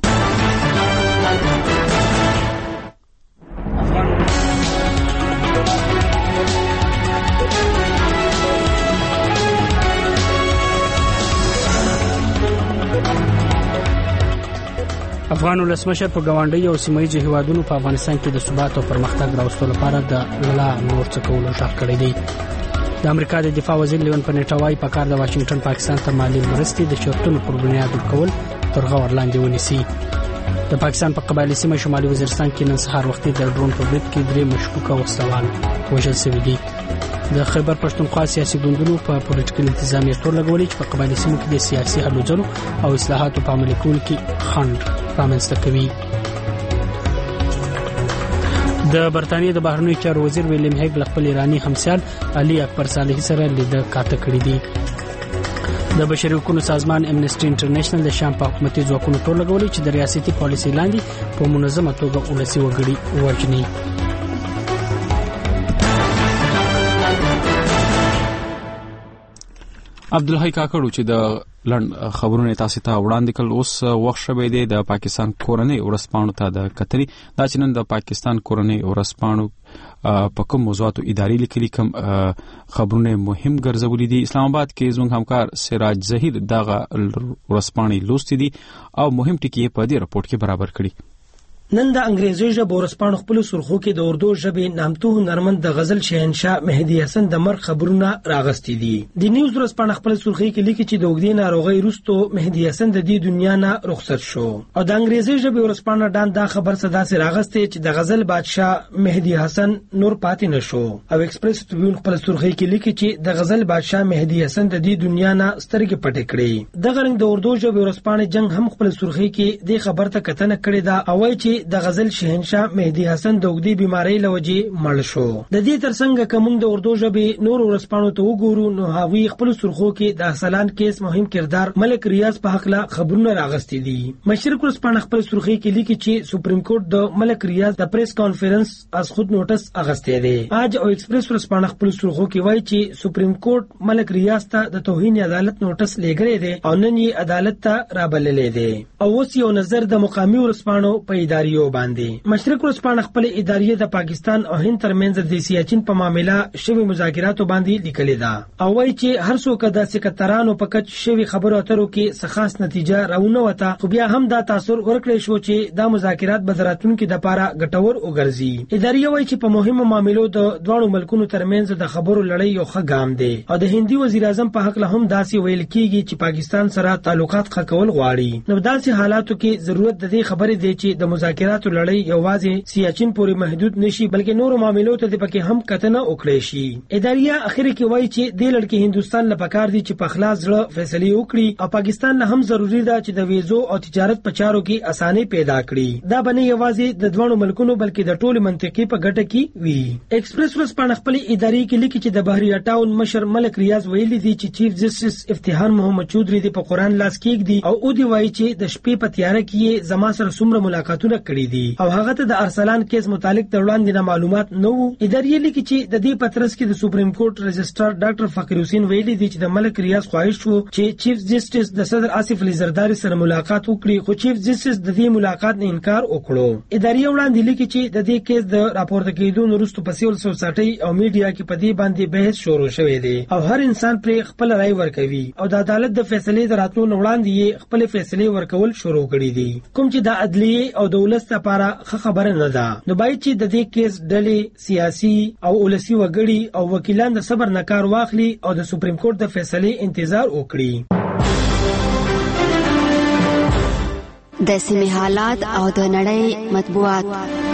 افغان ولسمشر په ګاونډي او سیمایي هیوادونو په افغانستان کې د ثبات او پرمختګ راوستلو لپاره د لا نور څه کولو ژغ کړی دی. د امریکا د دفاع وزیر لیون پنیټا وايي په کار د واشنگټن پاکستان ته مالي مرستې د شرطونو پر بنیاد ورکول تر غور لاندې ونیسي. د پاکستان په قبایلي سیمه شمالي وزیرستان کې نن سهار وختي د ډرون په برید کې 3 مشکوکه وسلوال وژل شوي دي. د خیبر پښتونخوا سیاسي ګوندونو په پولیټیکل انتظامیه تور لګولې چې په قبایلي سیمو کې د سیاسي هلو ځلو او اصلاحاتو په عملي کولو کې خنډ رامنځته کوي. د برتانیې د بهرنیو چارو وزیر ویلیم هیګ له خپل ایرانی همسایل علي اکبر صالحي سره لیدل کاته کړی دی. د بشري حقوقو سازمان امنیسټي انټرنیشنل د شام په حکومتي ځواکونو تور لګولې چې د ریاستي پالیسي لاندې په منظمه توګه ولسي وګړي وژني. عبدالحی کاکړو چې د لند خبرونه تاسو ته وړاندې کړل. اوس وخت شوی دی د پاکستان کورنۍ ورسپانو ته د کتري. دا چې نن د پاکستان کورنۍ ورسپانو په کوم موضوعاتو اداري لیکلي کوم خبرونه مهم ګرځولې دي. اسلام آباد کې زموږ همکار سراج ظهیر دغه ورسپانې لوستي دي او مهم ټکي په دې رپورت کې برابر کړي. نن د انګریزي ژبې ورسپانو خپل سرخو کې د اردو ژبې نامتو هنرمند د غزل شهنشاه مهدي حسن د مرګ خبرونه راغستې دي. د نیوز ورسپانو خپل سرخي کې لیکي چې د اوږدې ناروغۍ وروسته مهدي حسن د دې دنیا نه رخصت شو او د انګریزي ژبې ورسپانو ډان دا خبر صدا سي راغستې چې د غزل بادشاه مهدي حسن نور پاتې نشو. او ایکسپریس ټریبیون خپل سرخي کې لیکي چې د غزل بادشاه مهدي حسن د دې دنیا نه سترګې پټې کړې. د غرنګ د اردو ژبې ورسپانو جنگ هم خپل سرخي کې د خبر ته کتنه کړې ده او وايي چې د غزل شهنشاه مهدي حسن د اوږدې بیماری لوجې مړ شو. د دې ترڅنګ کوم د اردو ژبې نور ورسپانو ته وګورو نو هغوی خپل سرخو کې د اصلان کیس مهم کردار ملک ریاض په حق لا خبرونه راغستې دي. مشرق ورسپانو خپل سرخي کې لیکي چې سپریم کورټ د ملک ریاض د پریس کانفرنس از خود نوټس اغستې دی. اج او ایکسپریس ورسپانو خپل سرخو کې وایي چې سپریم کورټ ملک ریاض ته د توهین عدالت نوټس لېږلی دی او نن یې عدالت ته رابللې دی. او اوس یو نظر د مقامي ورسپانو په اداریو باندې. مشرق ورسپانو خپل ادارې د پاکستان او هند ترمنځ د سیاچین په معاملې شوی مذاکراتو باندې لیکلې ده او وايي چې هر څوک د سکرټرانو په کچ شوی خبرو اترو کې خاص نتیجه راونه وته خو بیا هم دا تاثیر ورکړی شو چې دا مذاکرات به راتلونکي د لپاره ګټور وګرځي. ادارې وايي چې په مهمو معاملو د دوه ملکونو ترمنځ د خبرو لړۍ یو ښه ګام دی او د هندي وزیر اعظم په حق له هم داسې ویل کیږي چې پاکستان سره تعلقات ښه کول غواړي. نو داسې حالاتو کې ضرورت د دې خبرې دی چې د مذاکراتو لړۍ یوازې سیاچین پورې محدود نشي بلکې نورو معاملو ته د پکې هم کتنه وکړي شي. ادارې اخر کې وایي چې د لړ کې هندستان لپاره کار دي چې په خلاص ځړه فیصله وکړي او پاکستان له هم ضروری ده چې د ویزو او تجارت په چارو کې اساني پیدا کړي. دا باندې یوازې د دوه ملکونو بلکې د ټولو منطقې په ګټه کې وي. ایکسپریس ورسپانو خپل ادارې کې لیکي چې د بحریه ټاون مشر ملک ریاض ویلي دي چې چیف جسټس افتخار محمد چودري د په قران لاس کېږدي او او دی وایي چې د شپې په تیاره کې زما سره څومره ملاقاتونه کړي دي او هغه ته د ارسلان کیس متعلق د وړاندې معلومات نه وو. ادارې لیکي چې د دې پترس کې د سپریم کورټ رجسټرار ډاکټر فقیر حسین ویلي دي چې د ملک ریاض خواهش وو چې چیف جسټس د صدر آصف علي زرداری سره ملاقات وکړي خو چیف جسټس د دې ملاقات نه انکار وکړو. ادارې وړاندې لیکي چې د دې کیس د راپورته کېدو وروسته په سیول سوسایټي او میډیا کې په دې باندې بحث شروع شوی دی او هر انسان پر خپل رائے ورکوي او د عدالت د فیصلې دراتلو وړاندې خپل فیصلې ورکول شروع کړي دي کوم چې د عدلیه او دولت لپاره خبره نه ده. نو باید چې د دې کیس ډلې سیاسي او ولسي وګړي او وکیلان د صبر نه کار واخلي او د سپریم کورټ د فیصلې انتظار وکړي. د سیمې حالات او د نړۍ مطبوعات.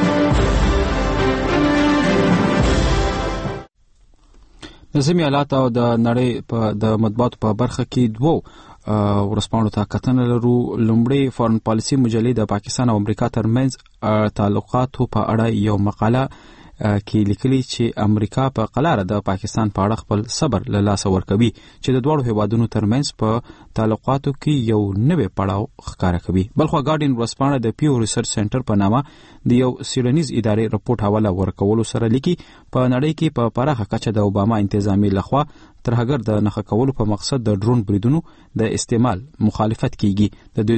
د سیمې حالات او د نړۍ په د مطبوعاتو په برخه کې دوه ورسپانو ته کتنه لرو. لومړی فارن پالیسي مجلې د پاکستان او امریکا ترمنځ تعلقاتو په اړه یو مقاله کې لیکلي چې امریکا په قلاره د پاکستان په اړه خپل صبر له لاسه ورکوي چې د دوه هیوادونو ترمنځ په تعلقاتو کې یو نوې پړاو ښکاره کوي. بلخو ګارډین ورسپانه د پیو ریسرچ سنټر په نامه د یو سیډنیز ادارې رپورت حواله ورکولو سره لیکي په نړۍ کې په پراخه کچه د اوباما انتظامی لخوا ترهګر د نښه کولو په مقصد د ډرون بریدونو د استعمال مخالفت کیږي. د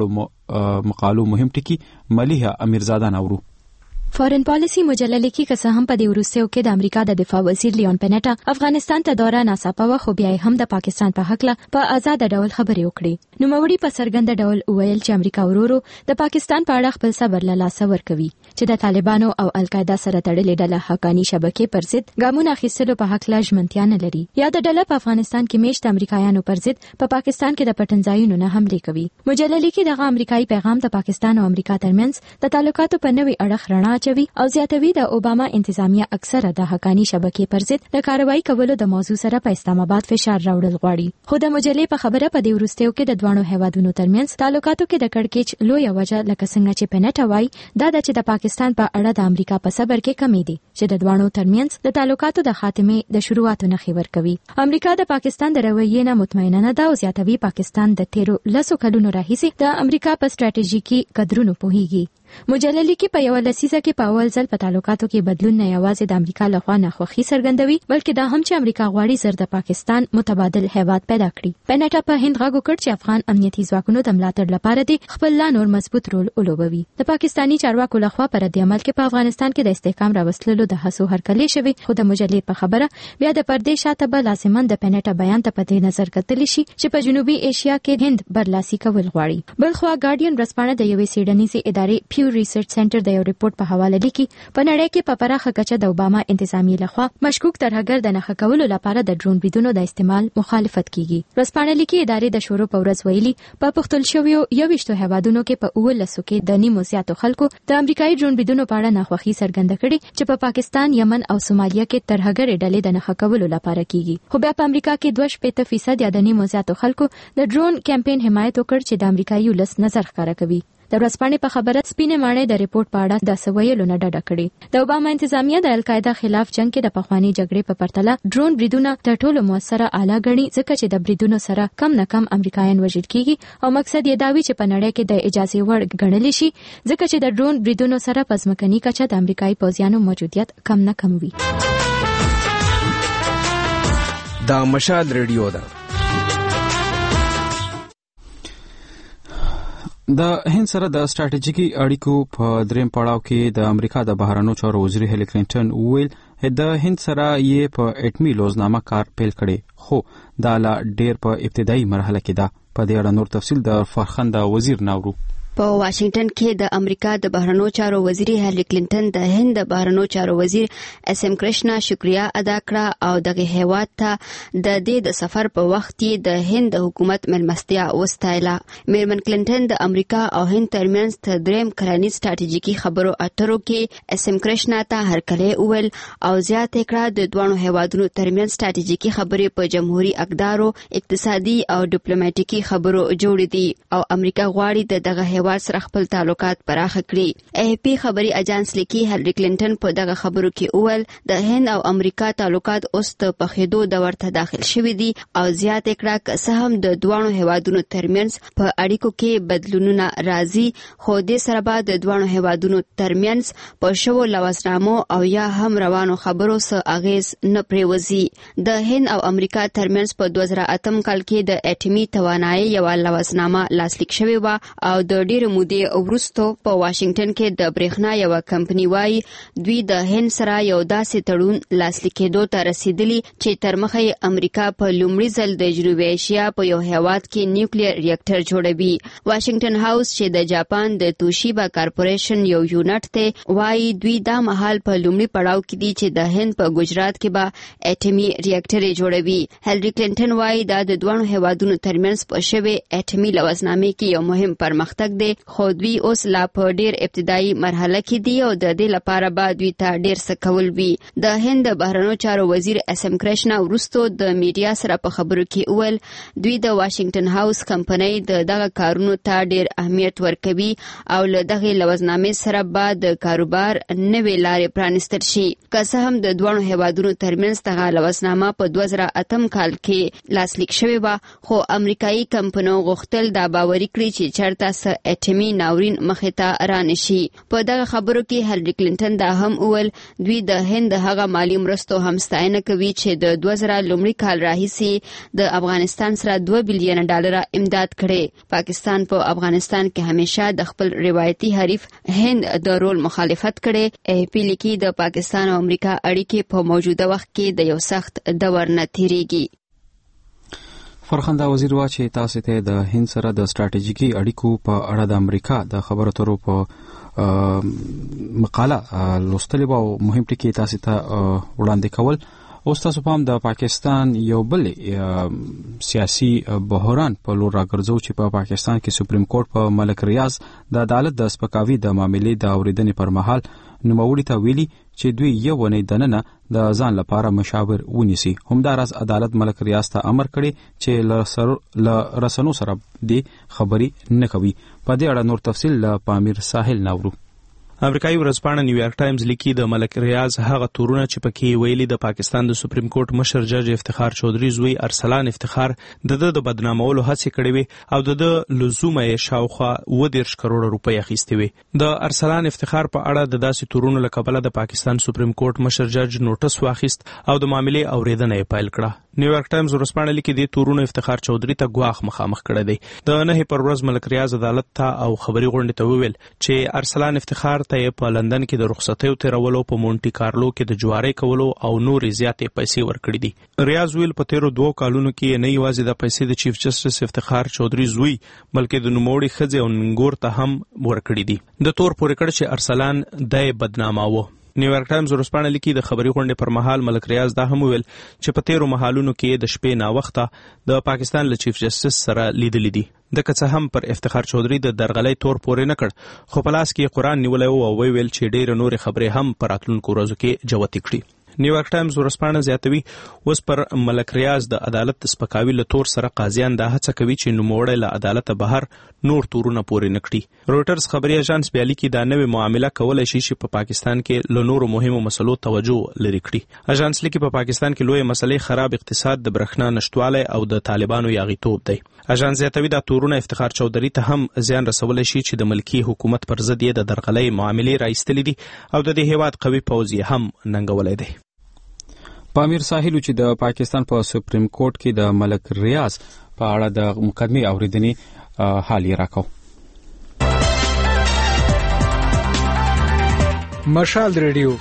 دواړو مقالو مهم ټکی ملیحه امیرزاده نورو. فارن پالیسی مجله لیکي که څه هم په دې وروستیو کې د امریکا د دفاع وزیر لیون پینټا افغانستان ته دوره ناڅاپه وه، خو بیا هم د پاکستان په حق له په آزاد ډول خبرې وکړي. نوموړي په څرګند ډول وویل چې امریکا ورورو د پاکستان په اړه خپل صبر له لاسه ورکوي چې د طالبانو او القاعده سره تړلې ډله حقانی شبکې پر ضد ګامونه اخیستلو په حق له ژمنتیا نه لري. یا د ډله په افغانستان کې میشت امریکایانو پر ضد په پاکستان کې د پټنځایونو نه حملې کوي. مجله لیکي دغه امریکایي پیغام د پاکستان او امریکا ترمنځ د تعلقاتو په نوې اړخ رڼا اچوي او زیاتوي د اوباما انتظامیه اکثره د حقانی شبکې پر ضد د کاروایی کولو د موضوع سره په اسلام آباد فشار راوړل غواړي. خو د مجلې په خبره په دې وروستیو کې د دوه هیوادونو ترمنځ تعلقاتو کې د کړکېچ لویه وجه لکه څنګه چې پینټا وایي دا د چې د پاکستان په اړه د امریکا په صبر کې کمی دي چې د دوه ترمنځ د تعلقاتو د خاتمې د شروعاتو نښې ورکوي. امریکا د پاکستان د رویې نه مطمئنه نه ده او زیاتوي پاکستان د تیرو 10 کلونو راهیسې د امریکا په ستراتیژیکي قدرونو پوهیږي. مجله لیکي په یو لسیزه کې په اول ځل په تعلقاتو کې بدلون نه یوازې د امریکا لخوا ناخوښي څرګندوي بلکې دا هم چې امریکا غواړي زر د پاکستان متبادل هیواد پیدا کړي. پینټا په هند غږ وکړ چې افغان امنیتي ځواکونو د ملاتړ لپاره دي خپل لا نور مضبوط رول ولوبوي. د پاکستانی چارواکو لخوا پر رد عمل کې په افغانستان کې د استحکام راوستلو د هڅو هرکلی شوی، خو د مجلې په خبره بیا د پردې شاته به لازماً د پینټا بیان ته په دې نظر کتل شي چې په جنوبي ایشیا کې هند برلاسي کول غواړي. بلخو ګارډین ورسپانه د یوې سیډنیزي ادارې پیو ریسرچ سنټر د یو ریپورت په حواله لیکي په نړۍ کې په پراخه کچه د اوباما انتظامی لخوا مشکوک ترهګر د نښه کولو لپاره د ډرون بریدونو د استعمال مخالفت کیږي. ورسپانه لیکي ادارې د شورو په ورځ ویلي په پښتل شویو 21 هیوادونو کې په 19 کې د نیمو زیاتو خلکو د امریکایي ډرون بریدونو په اړه ناخوښي څرګنده کړې چې په پاکستان، یمن او سومالیا کې ترهګر ډلې د نښه کولو لپاره کیږي. خو بیا په امریکا کې 2% یا د نیمو زیاتو خلکو د ډرون کمپاین حمایت وکړ چې د امریکایي ولس نظر ښکاره کوي. د ورځپاڼې په خبره سپینې ماڼۍ د ریپورت په اړه د سویلو نه ډډه کړې. د اوباما انتظامیه د القاعده خلاف جنگ کې د پخوانی جګړې په پرتله ډرون بریدونه تر ټولو موثره اعلی ګڼي ځکه چې د بریدونو سره کم نه کم امریکایان وژل کیږي او مقصد یې دا وي چې په نړۍ کې د اجازه وړ ګڼل شي ځکه چې د ډرون بریدونو سره په ځمکني کچه د امریکایي پوځیانو موجودیت کم نه کم وي. دا مشال ریډیو ده. د هند سره د ستراتیژیکي اړیکو په دریم پړاو کې د امریکا د بهرنیو چارو وزیر هیلي کلینټن ویل د هند سره یې په اټمي لوزنامه کار پیل کړي، خو دا لا ډیر په ابتدایي مرحله کې ده. په دې اړه نور تفصیل د فرخنده وزیر نورو. په واشنگټن کې د امریکا د بهرنیو چارو وزیر هیلي کلینټن د هند د بهرنیو چارو وزیر اس ام کرشنا شکریا ادا کړه او دغه هیواد ته د دې د سفر په وخت کې د هند د حکومت ملمستیا وستایله. میرمن کلینټن د امریکا او هند ترمنځ د دریم کلنی ستراتیژیکي خبرو اترو کې اس ام کرشنا ته هرکلی وویل او زیاته کړه د دوه هیوادونو ترمنځ ستراتیژیکي خبرې په جمهوریت اقدارو، اقتصادي او ډیپلوماټیکي خبرو جوړې دي او امریکا غواړي د دغه هیواد سره خپل تعلقات پراخ کړي. ای پی خبري اجانس لیکي هیلری کلینټن په دغه خبرو کې اول د هند او امریکا تعلقات اوس ته په خېدو دور ته داخل شوي دي او زیات کړه که څه هم د دوه هیوادونو ترمنځ په اړیکو کې بدلونونه راځي، خو د سره بعد د دوه هیوادونو ترمنځ په شوو لوازنامو او یا هم روانو خبرو سره اغیز نه پریوزي. د هند او امریکا ترمنځ په 2008 کال کې د اټمی توانایي یو لوازنامه لاسلیک شوی و او د ډیر مودې وروسته په واشنگټن کې د برېښنا یو کمپنی وايي دوی د هند سره یو داسې تړون لاسلیک کېدو ته رسیدلی چې تر مخه امریکا په لومړي ځل د جنوبي ایشیا په یو هیواد کې نیوکلیر ریاکټر جوړوي. واشنگټن هاوس چې د جاپان د توشیبا کارپوریشن یو یونټ ته وايي دوی دا مهال په لومړي پړاو کې دي چې د هند په ګجرات کې به اټمی ریاکټر جوړوي. هیلری کلینټن وايي دا د دوه هیوادونو ترمنځ په شوی اټمی لوازنامې کې یو مهم پرمختګ دی، خو دوی اوس لا په ډیر ابتدایي مرحله کې دي او د دې لپاره به دوی ته ډیر څه کول وي. د هند بهرنیو چارو وزیر اسم کرشنا وروسته د میډیا سره په خبرو کې وویل دوی د واشنگټن هاوس کمپنۍ دغه کارونو ته ډیر اهمیت ورکوي او له دغه لوزنامې سره به د کاروبار نوې لارې پرانستل شي. که څه هم د دوه هیوادونو ترمنځ دغه لوزنامه په 2008 کال کې لاسلیک شوې وه، خو امریکایي کمپنیو غوښتل دا باوري کړي چې چېرته څه اټومي ناورین مخې ته رانشي. په دغه خبرو کې هیلري کلینټن دا هم وویل دوی د هند هغه مالی مرستو هم ستاینه کوي چې د 2000 لومړي کال راهیسې د افغانستان سره $2 بلین امداد کړي. پاکستان په افغانستان کې همیشه د خپل روایتي حریف هند د رول مخالفت کړي. AFP لیکي د پاکستان او امریکا اړیکې په موجوده وخت کې د یو سخت دور نه تیریږي. فرخنده وزیر وا چې تاسو ته د هند سره د ستراتیژیکي اړیکو په اړه د امریکا د خبرو اترو په مقاله لوستلې او مهم ټکي تاسو ته وړاندې کول. اوس تاسو په هم د پاکستان یو بل سیاسي بحران په لور راګرځو چې په پاکستان کې سپریم کورټ په ملک ریاض د عدالت د سپکاوي د معاملې د اوریدنې پر مهال نوموړي ته ویلي چې دوی یو ونی دننه د ځان لپاره مشاور ونیسي. همداراز عدالت ملک ریاض ته امر کړي چې ل رسنو سره د خبري نه کوي. په دې اړه نور تفصیل له پامیر ساحل ناورو. امریکایي ورځپاڼه نیویارک ټایمز لیکي د ملک ریاض هغه تورونه چې پکې ویلي د پاکستان د سپریم کورټ مشر جج افتخار چودھری زوی ارسلان افتخار د بدنامولو هڅې کړې وي او د لزومه یې شاوخوا 20 کروڑ روپۍ اخیستې وي. د ارسلان افتخار په اړه د داسې تورونو له کبله د پاکستان سپریم کورټ مشر جج نوټس واخیست او د معاملې اوریدنه یې پیل کړه. نیویارک ټایمز ورځپاڼه لیکي د تورونو افتخار چودھری ته ګواښ مخامخ کړی دی. د 9 پر ورځ ملک ریاض عدالت ته او خبري غونډې ته وویل چې ارسلان افتخار ته په لندن کې د رخصتیو تیرولو، په مونټي کارلو کې د جوارۍ کولو او نورې زیاتې پیسې ورکړې دي. ریاض ویل په تیرو 2 کالونو کې نه یوازې د پیسې د چیف جسټس افتخار چودھری زوی بلکې د نوموړي ښځې او ننګور ته هم ورکړې دي. د تور پورې کړ چې ارسلان د بدناماوه. نیویارک ټایمز ورځپاڼه لیکي د خبري غونډې پر مهال ملک ریاض دا هم ویل چې په تیرو مهالونو کې د شپې نا وخته د پاکستان له چیف جسټس سره لیدلې دي. د که څه هم پر افتخار چودھری د درغلۍ تور پورې نه کړ، خو په لاس کې قرآن نیولی او ویل چې ډېرې نورې خبرې هم په راتلونکو ورځو کې جوتې کړي. نیویارک ټایمز ورځپاڼه زیاتوي اوس پر ملک ریاض د عدالت د سپکاوي له تور سره قاضیان دا هڅه کوي چې نوموړی له عدالته بهر نور تورونه پورې نه کړي. رویټرز خبري اژانس بیا لیکي دا نوې معامله کولی شي چې په پاکستان کې له نورو مهمو مسلو توجه لرې کړي. اژانس لیکي په پاکستان کې لویه مسلې خراب اقتصاد، د برېښنا نشتوالی او د طالبانو یاغیتوب دی. اژانس زیاتوي دا تورونه افتخار چودھری ته هم زیان رسولی شي چې د ملکی حکومت پر ضد یې د درغلۍ معاملې راایستلې دي او د دې هیواد قوي پوځ یې هم ننګولی دی. پامیر ساحل چې د پاکستان په سپریم کورټ کې د ملک ریاض په اړه د مقدمې اوریدنې حال یې راکاو. مشال ریډیو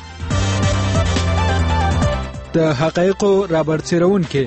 د حقایقو رابرسېرونکي.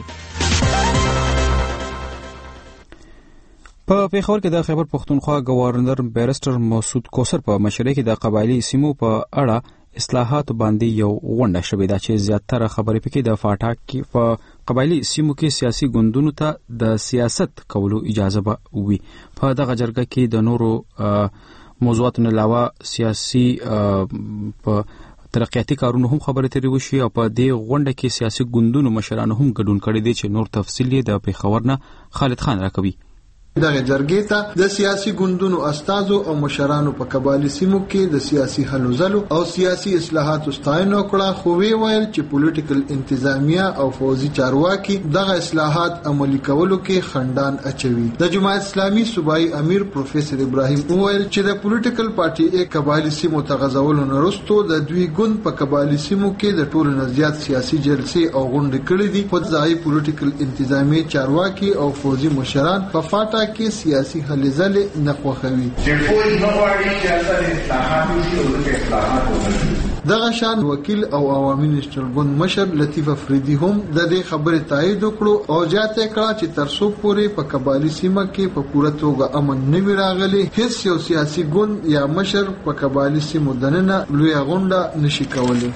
په پیښور کې د خیبر پښتونخوا گورنر بیرسټر مسعود کوثر په مشرۍ کې د قبایلی سیمو په اړه اصلاحات باندې یو غونډه شوې ده چې زیاتره خبرې پکې د فاټاک کې په قبایلی سیمو کې سیاسي ګوندونو ته د سیاست کولو اجازه به وي. په دغه جرګه کې د نورو موضوعاتو علاوه سیاسي په ترقیاتي کارونو هم خبرې ترې وشي او په دې غونډه کې سیاسي ګوندونو مشرانو هم ګډون کړی دی چې نور تفصیل یې د پیښور نه خالد خان راکوي. دغه جرګې ته د سیاسي ګوندونو استازو او مشرانو په قبایلی سیمو کې د سیاسي حل وزلو او سیاسي اصلاحاتو ستاینه وکړه، خو ویل چې پولیټیکل انتظامیه او فوزي چارواکي دغه اصلاحات عملي کولو کې خندان اچوي. د جماعت اسلامي صوبایي امیر پروفیسور ابراهیم وویل چې د پولیټیکل پارټي قبایلی سیمو ته غځولو نه وروسته د دوی ګوند په قبایلی سیمو کې د ټولو نه زیات سیاسي جلسې او غونډې کړې دي، خو ځای پولیټیکل انتظامیه چارواکي او فوزي مشران په فاټا کې سیاسي هلې ځلې نه خوښوي. دغه شان وکیل او عوامي نېشنل ګوند مشر لطیف افریدي هم د دې خبرې تایید وکړو او زیاته کړه چې تر څو پورې په قبایلی سیمه کې په پوره توګه امن نه وي راغلی، هیڅ یو سیاسي ګوند یا مشر په قبایلی سیمو دننه لویه غونډه نشي کولی.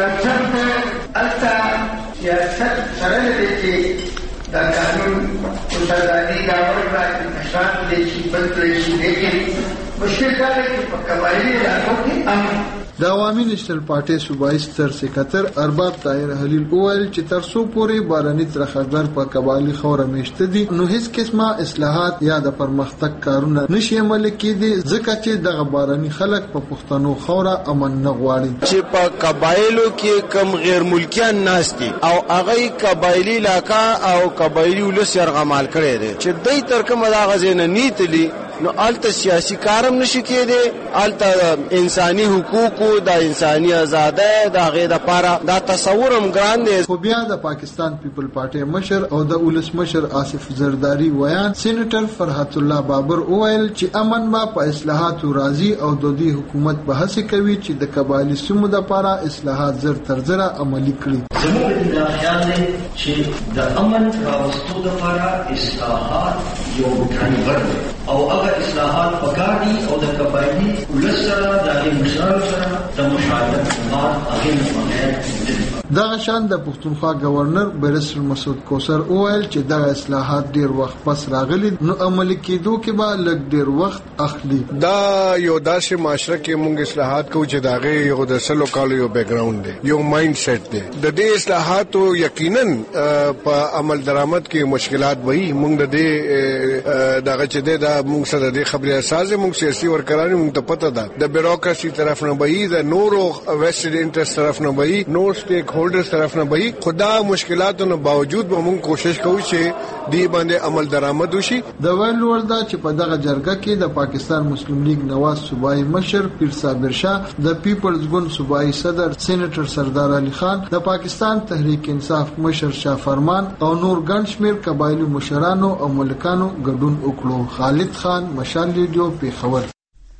دا قانون خوشحالي دا ورکړه چې مشران دې شي بل کړی شي لیکن مشکل دا دی چې په قبایلي علاقو کې امن د عوامي نېشنل پارټي صوبایي ستر سکرټر ارباب طاهر خلیل وویل چې تر څو پورې باراني ترخګر په قبایلي خوره میشته دي نو هیڅ قسمه اصلاحات یا د پرمختګ کارونه نشي عمل کېدي ځکه چې دغه باراني خلک په پښتنو خوره امن نه غواړي چې په قبایلو کې کم غیر ملکیان ناس دي او هغه قبایلي علاقہ او قبایلي ولس یرغمال کړي دي چې دای تر کومه دا غزنه نیتلی نو آلته سیاسي کارم نشي کېده آلته انساني حقوق د انساني آزادۍ د هغه د پاره دا تصورم ګران دی. خو بیا د پاکستان پیپل پارټي مشر او د ولس مشر آصف زرداری ویان سېنیټر فرحت الله بابر وویل چې امن ما په اصلاحاتو راځي او د دې حکومت به هڅه کوي چې د قبایلي سیمو د پاره اصلاحات زر تر زره عملي کړي. زموږ د خیال دی چې د امن راوستلو لپاره اصلاحات یو ټانګر او هغه اصلاحات پکاړي او د قبایلي ولس سره د مشرانو سره د مشاورت دغه شان د پښتونخوا گورنر بیرسټر مسعود کوثر وویل چې دغه اصلاحات ډیر وخت پس راغلي نو عملي کېدو کې به لږ ډیر وخت اخلي. دا یو داسې معاشره کې موږ اصلاحات کوو چې داغه یو د سلو کالو یو بیک گراوند دی یو مایند سیټ دی د دې اصلاحاتو یقینا په عمل درآمد کې مشکلات وي موږ د دې دغه چې دا موږ سره د خبري اساس موږ سیاسي ورکرانو موږ ته پته ده د بیروکراسي طرف نه وي د نورو ویسټډ انټرست طرف نه وي نور سټیک هولډرز طرف نه وي خدا مشکلاتو نه باوجود به موږ کوشش کوو چې دی باندې عمل درآمد وشي. د ویل وردا چې په دغه جرګه کې د پاکستان مسلم لیگ نواز صوبایي مشر پیر صابر شاه د پیپلز ګوند صوبایي صدر سېنیټر سردار علي خان د پاکستان تحریک انصاف مشر شاه فرمان او نور ګڼ شمېر قبایلي مشرانو او ملکانو ګډون وکړو. خالد خان مشال ریډیو پیښور.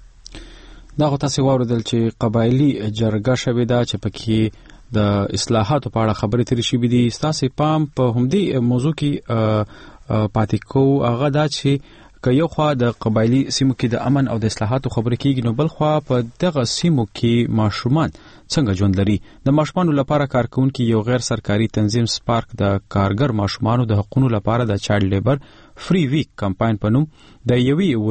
دا غو تاسو واوریدل چې قبایلی جرګه شوې ده چې پکې د اصلاحاتو په اړه خبرې ترې شوې دي. ستاسو پام په همدې موضوع کې پاتې کو هغه دا چې که یو خوا د قبایلی سیمو کې د امن او د اصلاحاتو خبرې کیږي نو بل خوا په دغه سیمو کې ماشومان څنګه ژوند لري. د ماشومانو لپاره کارکونکو یو غیر سرکاري تنظیم سپارک د کارګر ماشومانو د حقوقو لپاره د چایلډ لیبر فری ویک کمپاین په نوم د یوې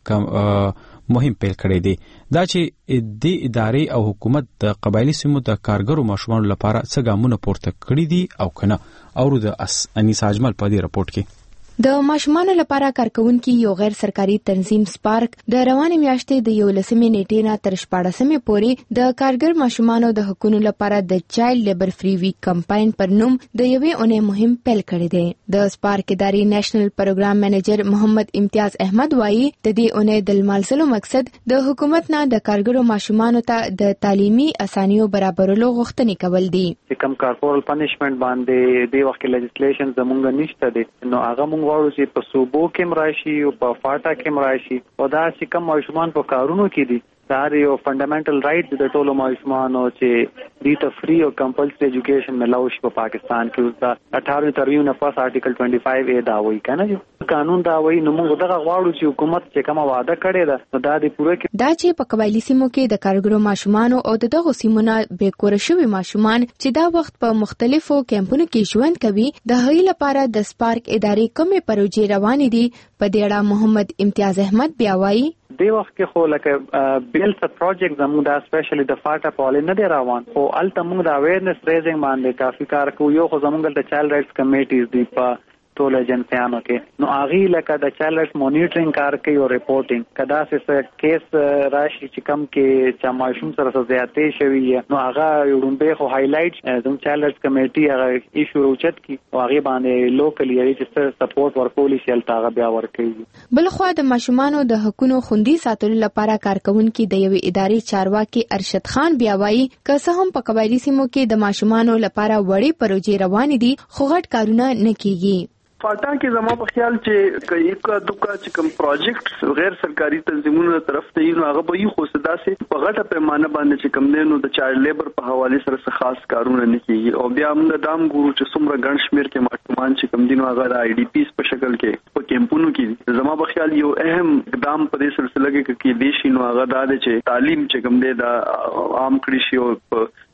ونې مهم پیل کړی دی. دا چې د ادارې او حکومت د قبایلی سیمو د کارګرو ماشومانو لپاره څه ګامونه پورته کړی دي او کنه او د انیس اجمل په دې راپورټ کې د ماشومانو لپاره کارکونکو یو غیر سرکاري تنظیم سپارک د روانې میاشتې د 11 نیټې نه تر 14 پورې د کارګر ماشومانو د حقوقو لپاره د چایلډ لیبر فری ویک کمپاین پر نوم د یوې اونۍ مهم پیل کړی دی. د سپارک ادارې نېشنل پروګرام منیجر محمد امتیاز احمد وایي د دې اونۍ د لمانځلو مقصد د حکومت نه د کارګرو ماشومانو ته د تعلیمي اسانیو برابرولو غوښتنې کول دي. کم کارپورل پنیشمنت باندې د وخت لیجسلیشن زمونږ نشته دي نو هغه غواړو چې په صوبو کې راشي او په فاټا کې راشي او دا چې کوم ماشومان په کارونو کې دي دا یو فندامنټل رائټ د ټولو ماشومانو چې د ته فری او کمپلسري ایجوکیشن ملاوي په پاکستان کې دا 18 ترمیم نه پاس آرټیکل 25 اے دا وایي کنه جو قانون دا وایي نو موږ دغه غواړو چې حکومت چې کومه وعده کړې ده دا د پوره کې دا چې په قبایلی سیمو کې د کارګرو ماشومان او دغه سیمونه به کور شوی ماشومان چې دا وخت په مختلفو کیمپونو کې ژوند کوي د هغې لپاره د سپارک ادارې کومې پروژې روانې دي په دې اړه محمد امتیاز احمد بیا وایي دی وخت کې خو لکه بیلز پروجیکټ زموږ د اسپیشلی د فاټا په اړه نه دی روان او الته موږ د اویرنس ریزینګ باندې کافي کار کوو. یو خو زموږ د چایلډ رائټس کمیټیز دی په ټول ایجنسیانو کې نو هغه لکه د چایلډ رائټس مانیټرینګ کار کوي او ریپورټینګ کدا څه کیس راشي چې کم کې چې ماشوم سره زیاتې شوی نو هغه یوډمبه خو هایلایټ زموږ چایلډ رائټس کمیټي هغه ایشو روچت کی او هغه باندې لوکلی چې سپورټ ورکول شي الته هغه بیا ورکوي. بل خو د ماشومانو د حقوقو خوندي ساتلو لپاره کارکونکو د یوې ادارې چارواکي ارشد خان بیا وایي که څه هم په قبایلی سیمو کې د ماشومانو لپاره وړي پروژې روانې دي خو غټ کارونه نه کیږي. فاټا کې زما په خیال چې کایي کا دوکا چې کوم پروجیکټ غیر سرکاري تنظیمونو طرف ته یو هغه به یو خو صداسه په غټه پیمانه باندې چې کوم دینو د چایلډ لیبر په حواله سره څه خاص کارونه نه کیږي او بیا موږ دام ګورو چې څومره ګڼ شمیر کې ماشومان چې کوم دینو هغه د آی ډی پیز په شکل کې په کیمپونو کې زما په خیال یو اهم اقدام په دې سلسله کې کې دیشي نو هغه د تعلیم چې کوم دی د عام کړی شي او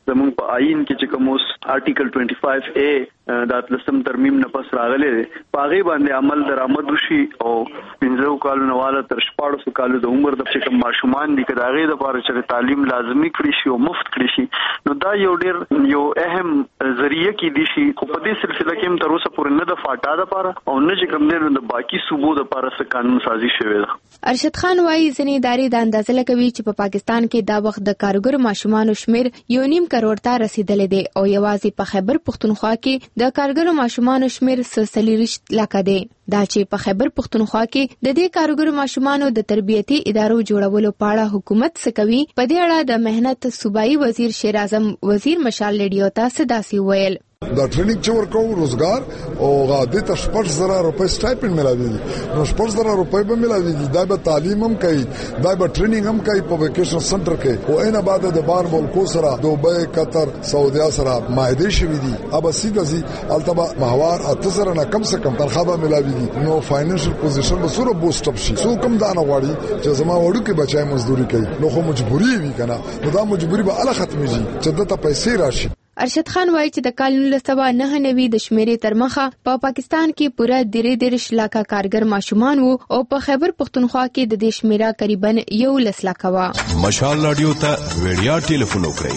زموږ په آئین کې چې کوم اوس آرټیکل 25A د اتلسم ترمیم نه پس راغلی دی په هغې باندې عمل درآمد وشي او 15 کالو نه والا تر 14 کالو د عمر د چې کوم ماشومان دي که د هغې دپاره چې تعلیم لازمي کړي شي او مفت کړي شي نو دا یو اهم ذریعه کېدی شي خو په دې سلسله کې هم تر اوسه پورې نه د فاټا دپاره او نه چې کوم دی نو د باقي صوبو دپاره څه قانون سازي شوې ده. ارشد خان وایي ځینې ادارې دا اندازه لګوي چې په پاکستان کې دا وخت د کارګرو ماشومانو شمیر 1.5 کروڑ ته رسیدلی دی او یوازې په خیبر پښتونخوا کې د کارګرو ماشومانو شمیر 43 لکه دی. دا چې په خیبر پښتونخوا کې د دې کارګرو ماشومانو د تربیتي ادارو جوړولو په اړه حکومت څه کوي په دې اړه د مهنت صوبایي وزیر شیر اعظم وزیر مشال ریډیو ته صداسي ویل دا ټریننګ چې ورکوو روزګار او غاډه ته 4000 روپۍ سټایپند ملاويږي نو 4000 روپۍ به ملاويږي دا به تعلیم هم کوي دا به ټریننګ هم کوي په ویکیشن سنټر کې او اینه بعد د بار ملکو سره دوبۍ قطر سعودي سره معاهده شوې دي اب سیدازي التبا ماهوار اتزر نه کم څه کم تنخواه به ملاويږي نو فاینانشل پوزیشن به سره بوست اپ شي سو کم دا نه غواړي چې زما وړو کې بچای مزدوري کوي نو خو مجبوري وي کنه نو دا مجبوري به اله ختميږي چې دته پیسې راشي. ارشد خان وایي چې د کال 1999 د شمیرې تر مخه په پاکستان کې پوره 33 لکه کارګر ماشومان وو او په خیبر پښتونخوا کې د دې شمیره تقریبا 11 لکه وا. مشال رادیو ته ویډیا ټلیفون وکړئ.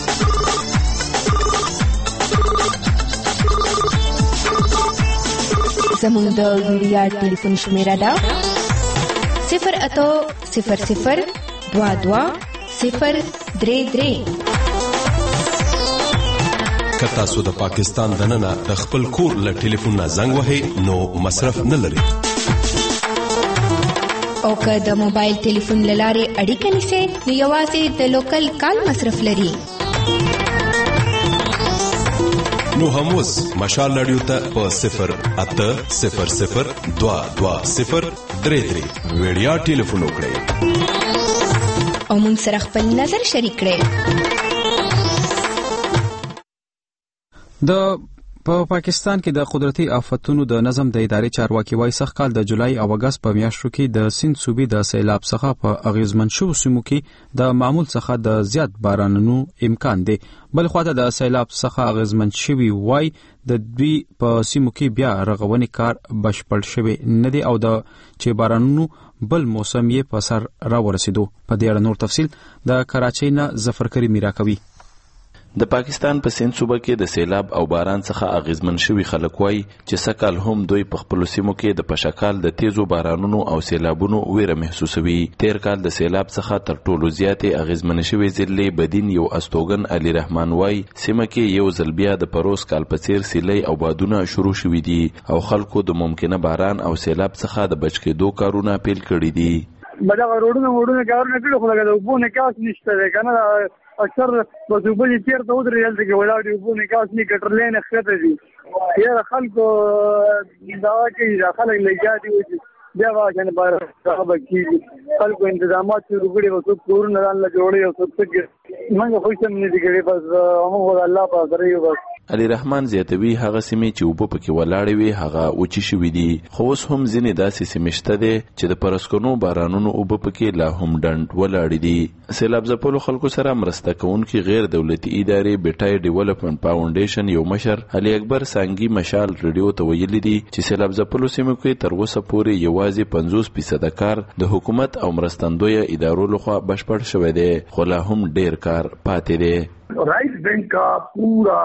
زموږ د ویډیا ټلیفون شمیره ده 0800022 که تاسو د پاکستان دننه د خپل کور له ټلیفون نه زنګ وهئ نو مصرف نه لري او که د موبایل ټلیفون له لارې اړیکه نیسئ نو یوازې د لوکل کال مصرف لري. نو هم اوس مشال رادیو ته په 0800022 ویډیا ټلیفون وکړئ او موږ سره خپل نظر شریک کړئ. په پاکستان کې د قدرتي آفتونو د نظم د ادارې چارواکي وایي سخت کال د جولای او اگست په میاشتو کې د سند صوبې د سیلاب څخه په اغیزمن شوو سیمو کې د معمول څخه د زیات بارانونو امکان دی. بل خواته د سیلاب څخه اغیزمن شوي وایي د دوی په سیمو کې بیا رغونې کار بشپړ شوی نه دی او د چې بارانونو بل موسم یې په سر راورسېدو. په دې اړه نور تفصیل د کراچۍ نه ظفر کریم راکوي. د پاکستان په سند صوبه کې د سیلاب او باران څخه اغیزمن شوي خلک وایي چې سکهال هم دوی په خپل سیمو کې د پشکال د تیزو بارانونو او سیلابونو ویره محسوسوي. تیر کال د سیلاب څخه تر ټولو زیاتې اغیزمن شوي ضلع بدین یو استوګن علي رحمان وایي سیمه کې یو ځل بیا د پروس کال په څیر سیلۍ او بادونه شروع شوي دي او خلکو د ممکنه باران او سیلاب څخه د بچ کېدو کارونه پیل کړي دي. بلغه روډونه کارونه کړي خو لګا د وبونه کاس نشته کنه اکثر په دوبلي تیر ته ودرې دلته کې ولاړ یو وبونه کاس نه کټرلین خته دي یا خلکو دا کې خلک لګیا دي بیا واجن بار صاحب کې خلکو انتظامات شروع کړي او څو کورونه ځان له جوړي او څو موږ خو هم نه دي کړي بس موږ الله په سره یو بس. علي رحمان زیاتوي هغه سیمې چې اوبه پکې ولاړې وي هغه وچې شوي دي خو اوس هم ځینې داسې سیمې شته دي چې د پرسکونو بارانونو اوبه پکې لا هم ډنډ ولاړې دي. سیلاب ځپلو خلکو سره مرسته کوونکي غیر دولتي ادارې بیټای ډیولپمنټ فاونډیشن یو مشر علي اکبر سانګي مشال ریډیو ته ویلي دي چې سیلاب ځپلو سیمو کې تر اوسه پورې یوازې 50% کار د حکومت او مرستندویه ادارو لخوا بشپړ شوی دی خو لا هم ډیر کار پاتې دی. رائټ بینک کا پورا